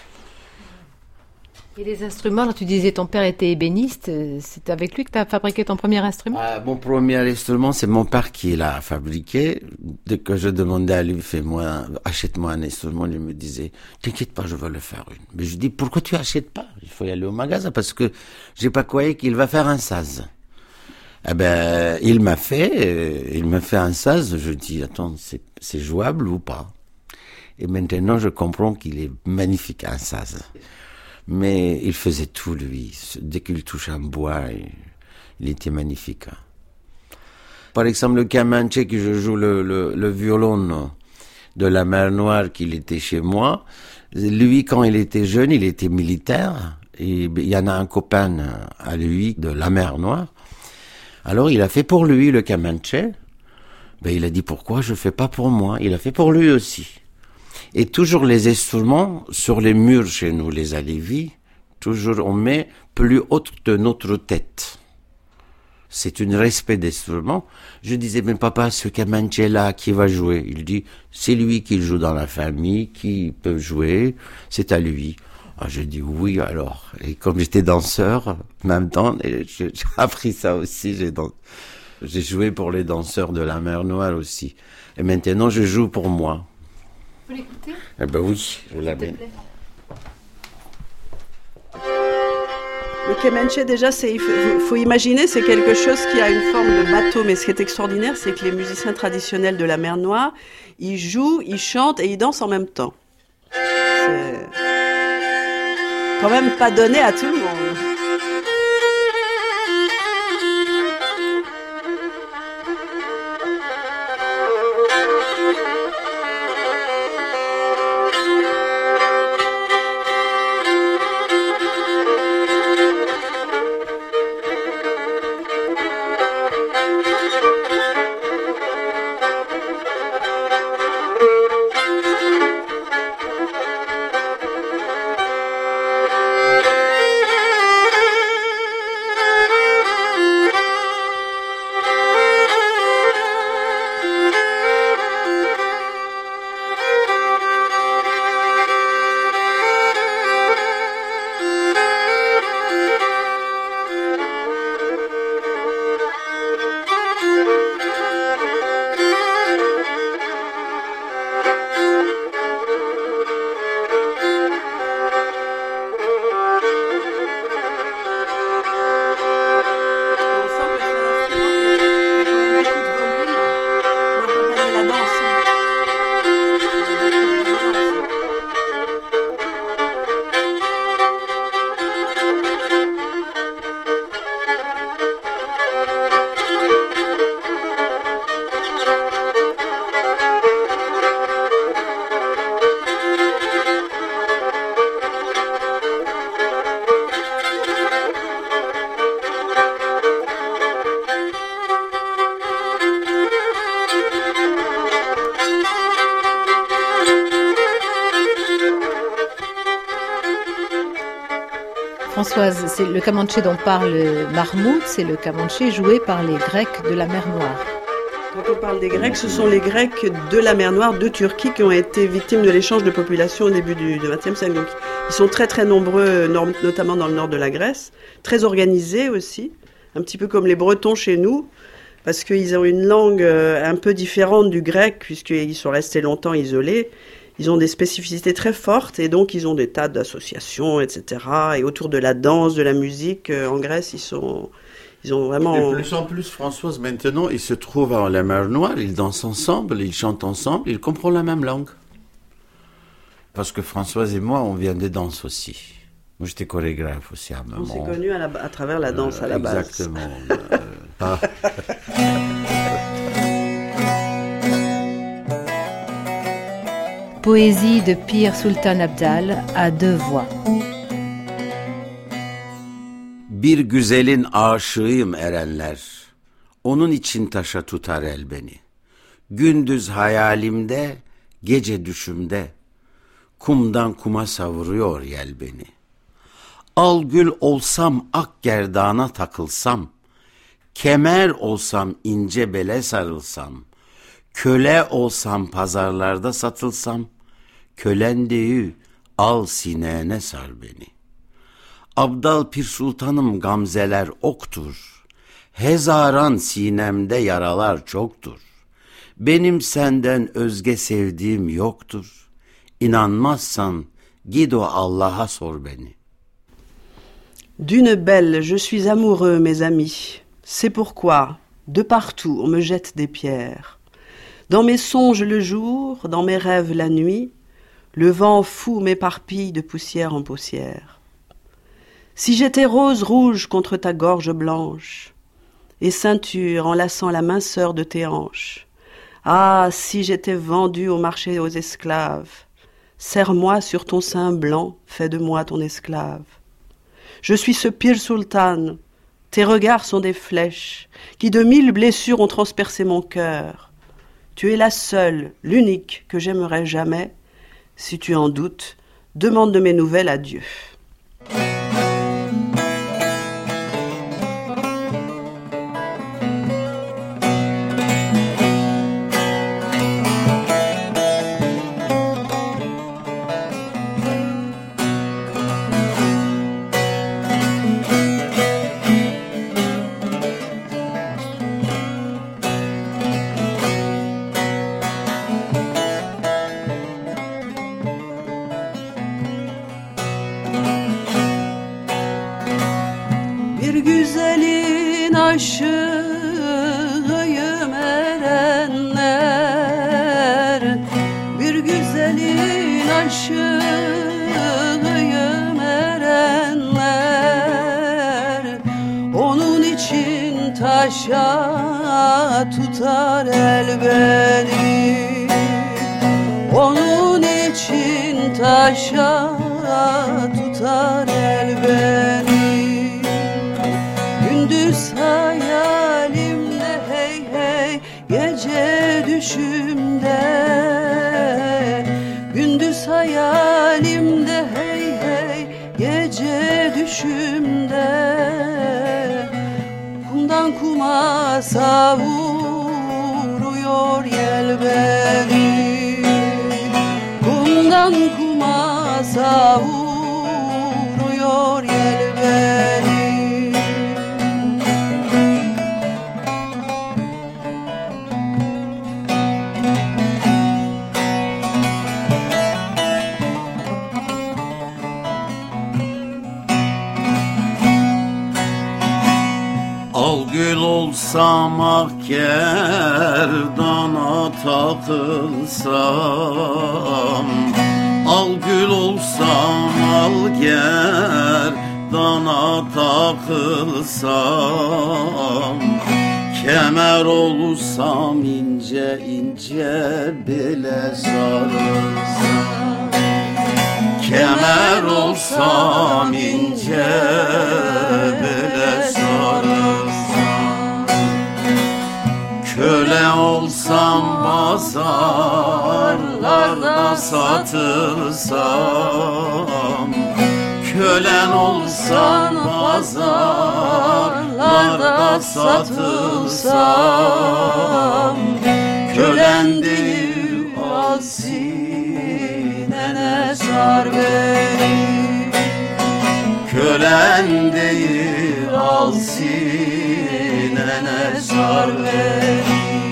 Et les instruments, là, tu disais ton père était ébéniste. C'est avec lui que tu as fabriqué ton premier instrument? Mon premier instrument, c'est mon père qui l'a fabriqué. Dès que je demandais à lui, achète-moi un instrument, il me disait, t'inquiète pas, je vais le faire une. Mais je dis, pourquoi tu achètes pas? Il faut y aller au magasin parce que j'ai pas croyé qu'il va faire un saz. Eh ben, il m'a fait un saz. Je dis, attends, c'est jouable ou pas? Et maintenant, je comprends qu'il est magnifique, un saz. Mais il faisait tout, lui. Dès qu'il touchait un bois, il était magnifique. Par exemple, le Kamanché, que je joue le violon de la mer Noire, qu'il était chez moi. Lui, quand il était jeune, il était militaire. Et il y en a un copain à lui de la mer Noire. Alors, il a fait pour lui le Kamanché. Il a dit, pourquoi je fais pas pour moi? Il a fait pour lui aussi. Et toujours les instruments sur les murs chez nous, les Alevis, toujours on met plus haut que notre tête. C'est un respect d'instrument. Je disais, mais papa, ce Kamanché là, qui va jouer? Il dit, c'est lui qui joue dans la famille, qui peut jouer, c'est à lui. Je dis oui alors. Et comme j'étais danseur, en même temps, j'ai appris ça aussi. J'ai joué pour les danseurs de la mer Noire aussi. Et maintenant, je joue pour moi. Vous l'écoutez? Eh ben oui, je l'amène. Le Kemençe, déjà, il faut imaginer, c'est quelque chose qui a une forme de bateau. Mais ce qui est extraordinaire, c'est que les musiciens traditionnels de la mer Noire, ils jouent, ils chantent et ils dansent en même temps. C'est quand même pas donné à tout le monde. Françoise, c'est le Kamanché dont parle Marmout, c'est le Kamanché joué par les Grecs de la mer Noire. Quand on parle des Grecs, ce sont les Grecs de la mer Noire, de Turquie, qui ont été victimes de l'échange de population au début du XXe siècle. Donc, ils sont très très nombreux, notamment dans le nord de la Grèce, très organisés aussi, un petit peu comme les Bretons chez nous, parce qu'ils ont une langue un peu différente du grec, puisqu'ils sont restés longtemps isolés. Ils ont des spécificités très fortes, et donc ils ont des tas d'associations, etc. Et autour de la danse, de la musique, en Grèce, ils ont vraiment... De plus en plus, Françoise, maintenant, ils se trouvent à la mer Noire, ils dansent ensemble, ils chantent ensemble, ils comprennent la même langue. Parce que Françoise et moi, on vient de danse aussi. Moi, j'étais chorégraphe aussi à un moment. On s'est connus à travers la danse à la base. Exactement. Poésie de Pir Sultan Abdal à 2 voix. Bir güzelin aşığıyım erenler. Onun için taşa tutar el beni. Gündüz hayalimde, gece düşümde. Kumdan kuma savuruyor yel beni. Al gül olsam ak gerdana takılsam. Kemer olsam ince bele sarılsam. Köle olsam pazarlarda satılsam. Kölen deyü al sineğine sar beni. Abdal Pir Sultanım gamzeler oktur. Hezaran sinemde yaralar çoktur. Benim senden özge sevdiğim yoktur. İnanmazsan gid o Allah'a sor beni. D'une belle, je suis amoureux, mes amis. C'est pourquoi, de partout, on me jette des pierres. Dans mes songes le jour, dans mes rêves la nuit, le vent fou m'éparpille de poussière en poussière. Si j'étais rose rouge contre ta gorge blanche, et ceinture enlaçant la minceur de tes hanches, ah, si j'étais vendue au marché aux esclaves, serre-moi sur ton sein blanc, fais de moi ton esclave. Je suis ce Pir Sultan, tes regards sont des flèches, qui de 1000 blessures ont transpercé mon cœur. Tu es la seule, l'unique que j'aimerais jamais. Si tu en doutes, demande de mes nouvelles à Dieu. Aşığıyım erenler, bir güzelin aşığıyım erenler. Onun için taşa tutar el beni, onun için taşa tutar el beni. Gündüz hayalimde hey hey, gece düşümde. Gündüz hayalimde hey hey, gece düşümde. Kumdan kuma savuruyor yel beni. Kumdan kuma savuruyor yel beni. Al gül olsam ak gerdana takılsam. Al gül olsam al gerdana takılsam. Kemer olsam ince ince bele sarılsam. Kemer olsam ince bele sarılsam. Köle olsam pazarlarda satılsam. kölen olsan pazarlarda satılsam, kölen değil al sinene sar beni. Kölen değil al sinene sar beni.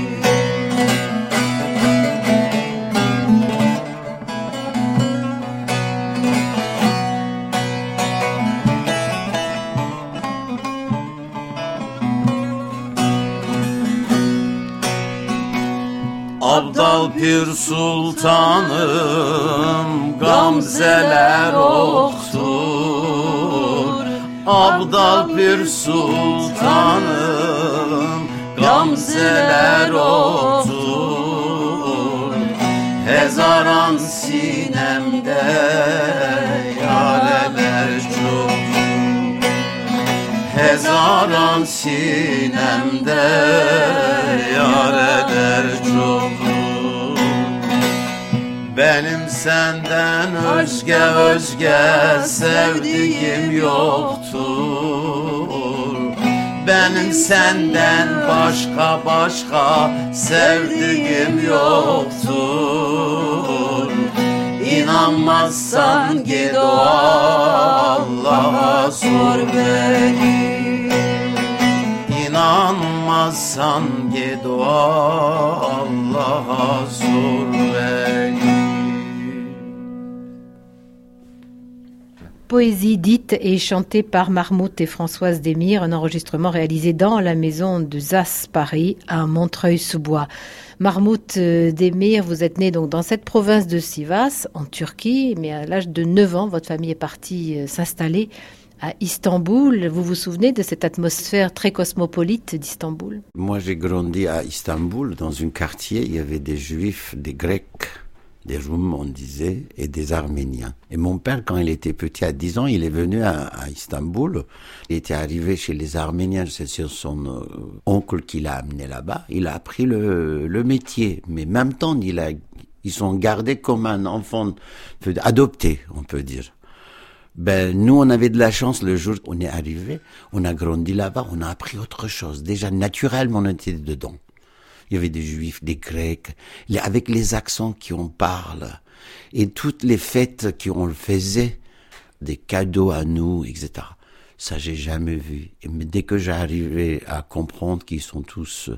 Abdal Pir Sultanım gamzeler oktur. Abdal Pir Sultanım gamzeler oktur. Hezaran sinemde yareler çok. Hezaran sinemde yareler çok. Benim senden özge sevdiğim yoktur. Benim senden başka sevdiğim yoktur. İnanmazsan git o Allah'a sor beni. İnanmazsan git o Allah'a sor beni. Poésie dite et chantée par Marmout et Françoise Desmires, un enregistrement réalisé dans la maison de Zas Paris à Montreuil-sous-Bois. Marmout Desmires, vous êtes né donc dans cette province de Sivas, en Turquie, mais à l'âge de 9 ans, votre famille est partie s'installer à Istanbul. Vous vous souvenez de cette atmosphère très cosmopolite d'Istanbul? Moi, j'ai grandi à Istanbul, dans un quartier, il y avait des Juifs, des Grecs, des Roms, on disait, et des Arméniens. Et mon père, quand il était petit, à 10 ans, il est venu à Istanbul. Il était arrivé chez les Arméniens, c'est son oncle qui l'a amené là-bas. Il a appris le métier, mais en même temps, ils sont gardés comme un enfant adopté, on peut dire. Nous, on avait de la chance le jour où on est arrivé, on a grandi là-bas, on a appris autre chose. Déjà, naturellement, on était dedans. Il y avait des Juifs, des Grecs, avec les accents qui on parle, et toutes les fêtes qu'on le faisait, des cadeaux à nous, etc. Ça, j'ai jamais vu. Mais dès que j'arrivais à comprendre qu'ils sont tous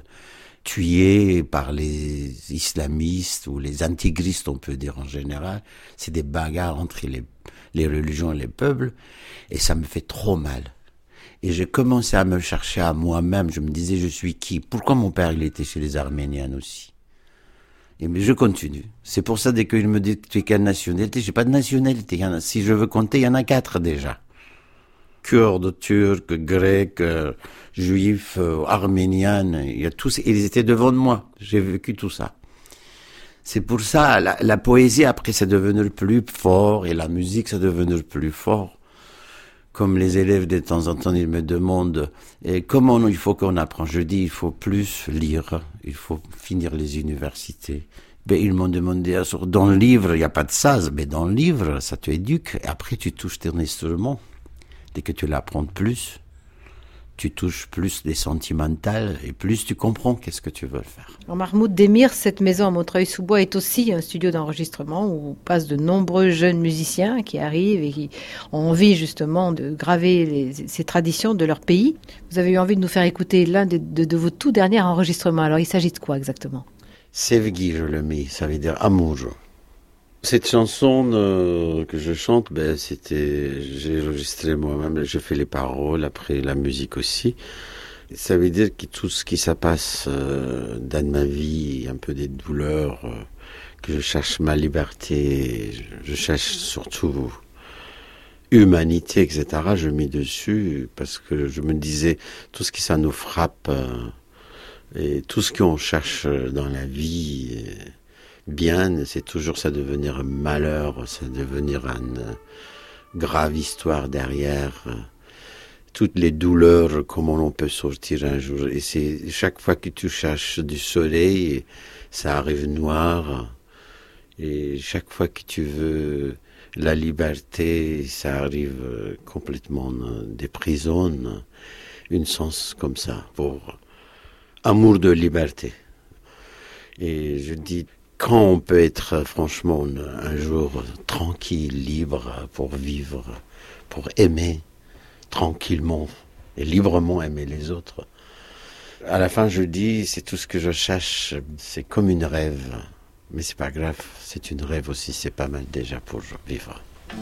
tués par les islamistes ou les intégristes, on peut dire en général, c'est des bagarres entre les religions et les peuples, et ça me fait trop mal. Et j'ai commencé à me chercher à moi-même. Je me disais, je suis qui? Pourquoi mon père, il était chez les Arméniens aussi? Et mais je continue. C'est pour ça, dès qu'il me dit, tu es quelle nationalité? J'ai pas de nationalité. Si je veux compter, il y en a 4 déjà. Kurdes, Turcs, Grecs, Juifs, Arméniens, il y a tous, ils étaient devant moi. J'ai vécu tout ça. C'est pour ça, la poésie, après, c'est devenu plus fort, et la musique, c'est devenu plus fort. Comme les élèves, de temps en temps, ils me demandent comment il faut qu'on apprend. Je dis, il faut plus lire, il faut finir les universités. Ils m'ont demandé, dans le livre, il n'y a pas de saz, mais dans le livre, ça te éduque. Et après, tu touches ton instrument. Dès que tu l'apprends plus, tu touches plus des sentimentales et plus tu comprends qu'est-ce que tu veux faire. En Marmout Desmires, cette maison à Montreuil-sous-Bois est aussi un studio d'enregistrement où passent de nombreux jeunes musiciens qui arrivent et qui ont envie justement de graver ces traditions de leur pays. Vous avez eu envie de nous faire écouter l'un de vos tout derniers enregistrements. Alors il s'agit de quoi exactement? Sevgi, je le mets, ça veut dire amour. Cette chanson que je chante, j'ai enregistré moi-même, j'ai fait les paroles, après la musique aussi. Ça veut dire que tout ce qui se passe dans ma vie, un peu des douleurs, que je cherche ma liberté, je cherche surtout humanité, etc. Je mets dessus parce que je me disais, tout ce qui ça nous frappe et tout ce qu'on cherche dans la vie... bien, c'est toujours ça devenir un malheur, ça devenir une grave histoire derrière. Toutes les douleurs, comment on peut sortir un jour. Et c'est chaque fois que tu cherches du soleil, ça arrive noir. Et chaque fois que tu veux La liberté, ça arrive complètement des prisons, un sens comme ça, pour amour de liberté. Et je dis, quand on peut être franchement un jour tranquille, libre pour vivre, pour aimer tranquillement et librement aimer les autres. À la fin, je dis, c'est tout ce que je cherche, c'est comme une rêve. Mais c'est pas grave, c'est une rêve aussi, c'est pas mal déjà pour vivre.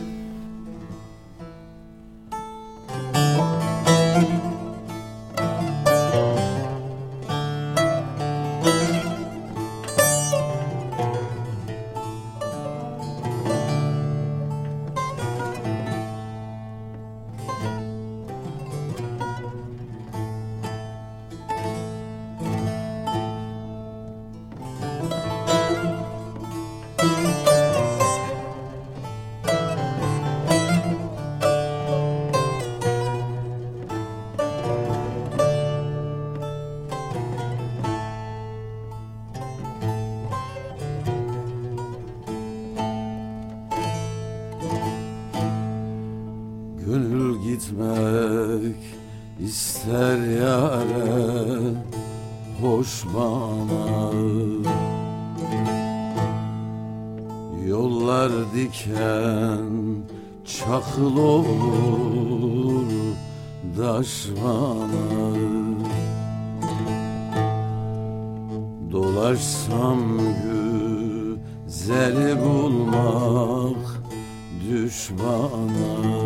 Gönül gitmek ister yâre, hoş bana. Yollar diken çakıl olur daş bana. Dolaşsam güzeli bulmak düş bana.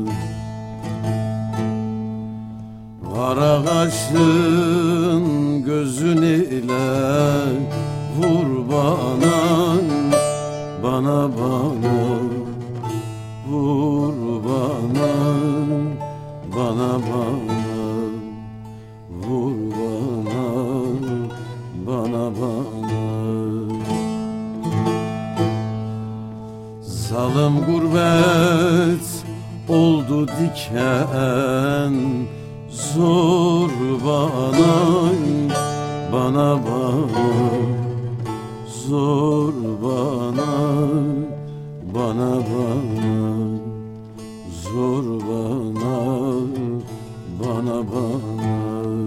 Var ağaçın gözün ile vur bana, bana bana, vur bana, bana bana, vur bana, bana bana. Zalim gurbet oldu diken, zor bana, bana bana, zor bana, bana bana, zor bana, bana bana.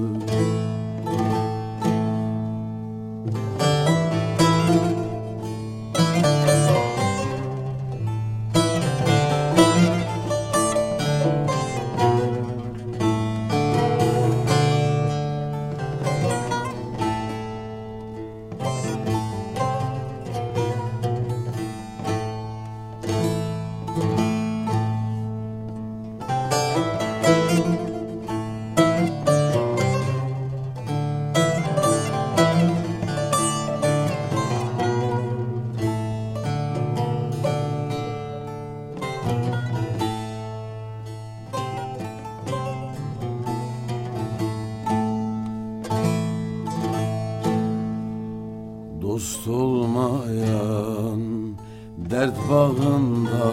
Dost olmayan dert bağında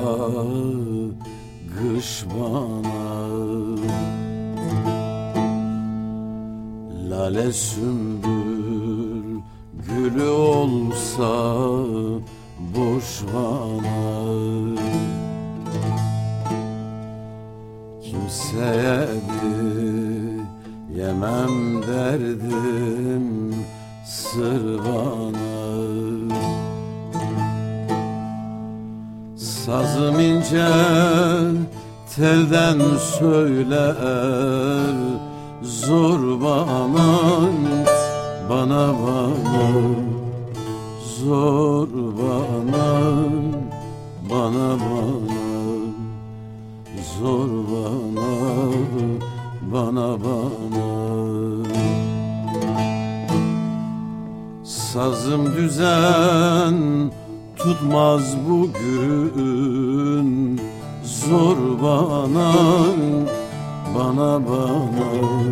kış bana. Lale sümbül gülü olsa boş bana. Kimseye yemem derdim sır bana. Sazım ince telden söyler zor bana, bana bana, zor bana, bana bana, zor bana, bana bana. Sazım düzen tutmaz bugün, zor bana, bana bana,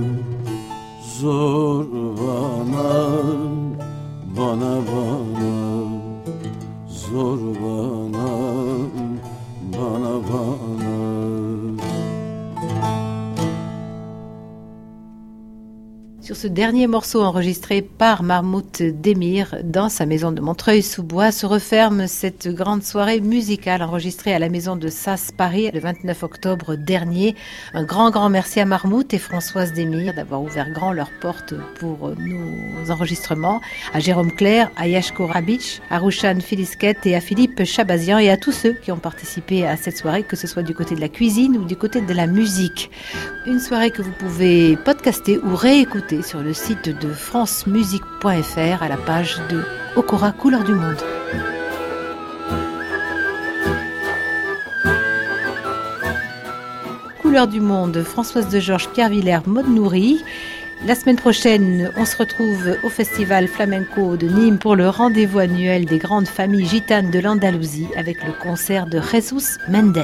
zor bana, bana bana, zor bana, bana bana. Sur ce dernier morceau enregistré par Mahmoud Demir dans sa maison de Montreuil-sous-Bois se referme cette grande soirée musicale enregistrée à la maison de Sas Paris le 29 octobre dernier. Un grand merci à Mahmoud et Françoise Demir d'avoir ouvert grand leurs portes pour nos enregistrements, à Jérôme Claire, à Yashko Rabic, à Roushan Filisket et à Philippe Chabazian et à tous ceux qui ont participé à cette soirée, que ce soit du côté de la cuisine ou du côté de la musique. Une soirée que vous pouvez podcaster ou réécouter sur le site de francemusique.fr à la page de Okora Couleur du Monde. Couleur du Monde, Françoise de Georges, Pierre Villers, Maud Nourri. La semaine prochaine, on se retrouve au Festival Flamenco de Nîmes pour le rendez-vous annuel des grandes familles gitanes de l'Andalousie avec le concert de Jesus Mendes.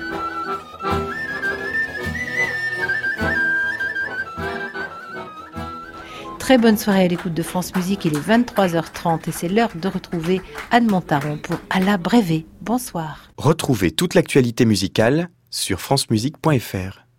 Très bonne soirée à l'écoute de France Musique, il est 23h30 et c'est l'heure de retrouver Anne Montaron pour À la Brévée. Bonsoir. Retrouvez toute l'actualité musicale sur francemusique.fr.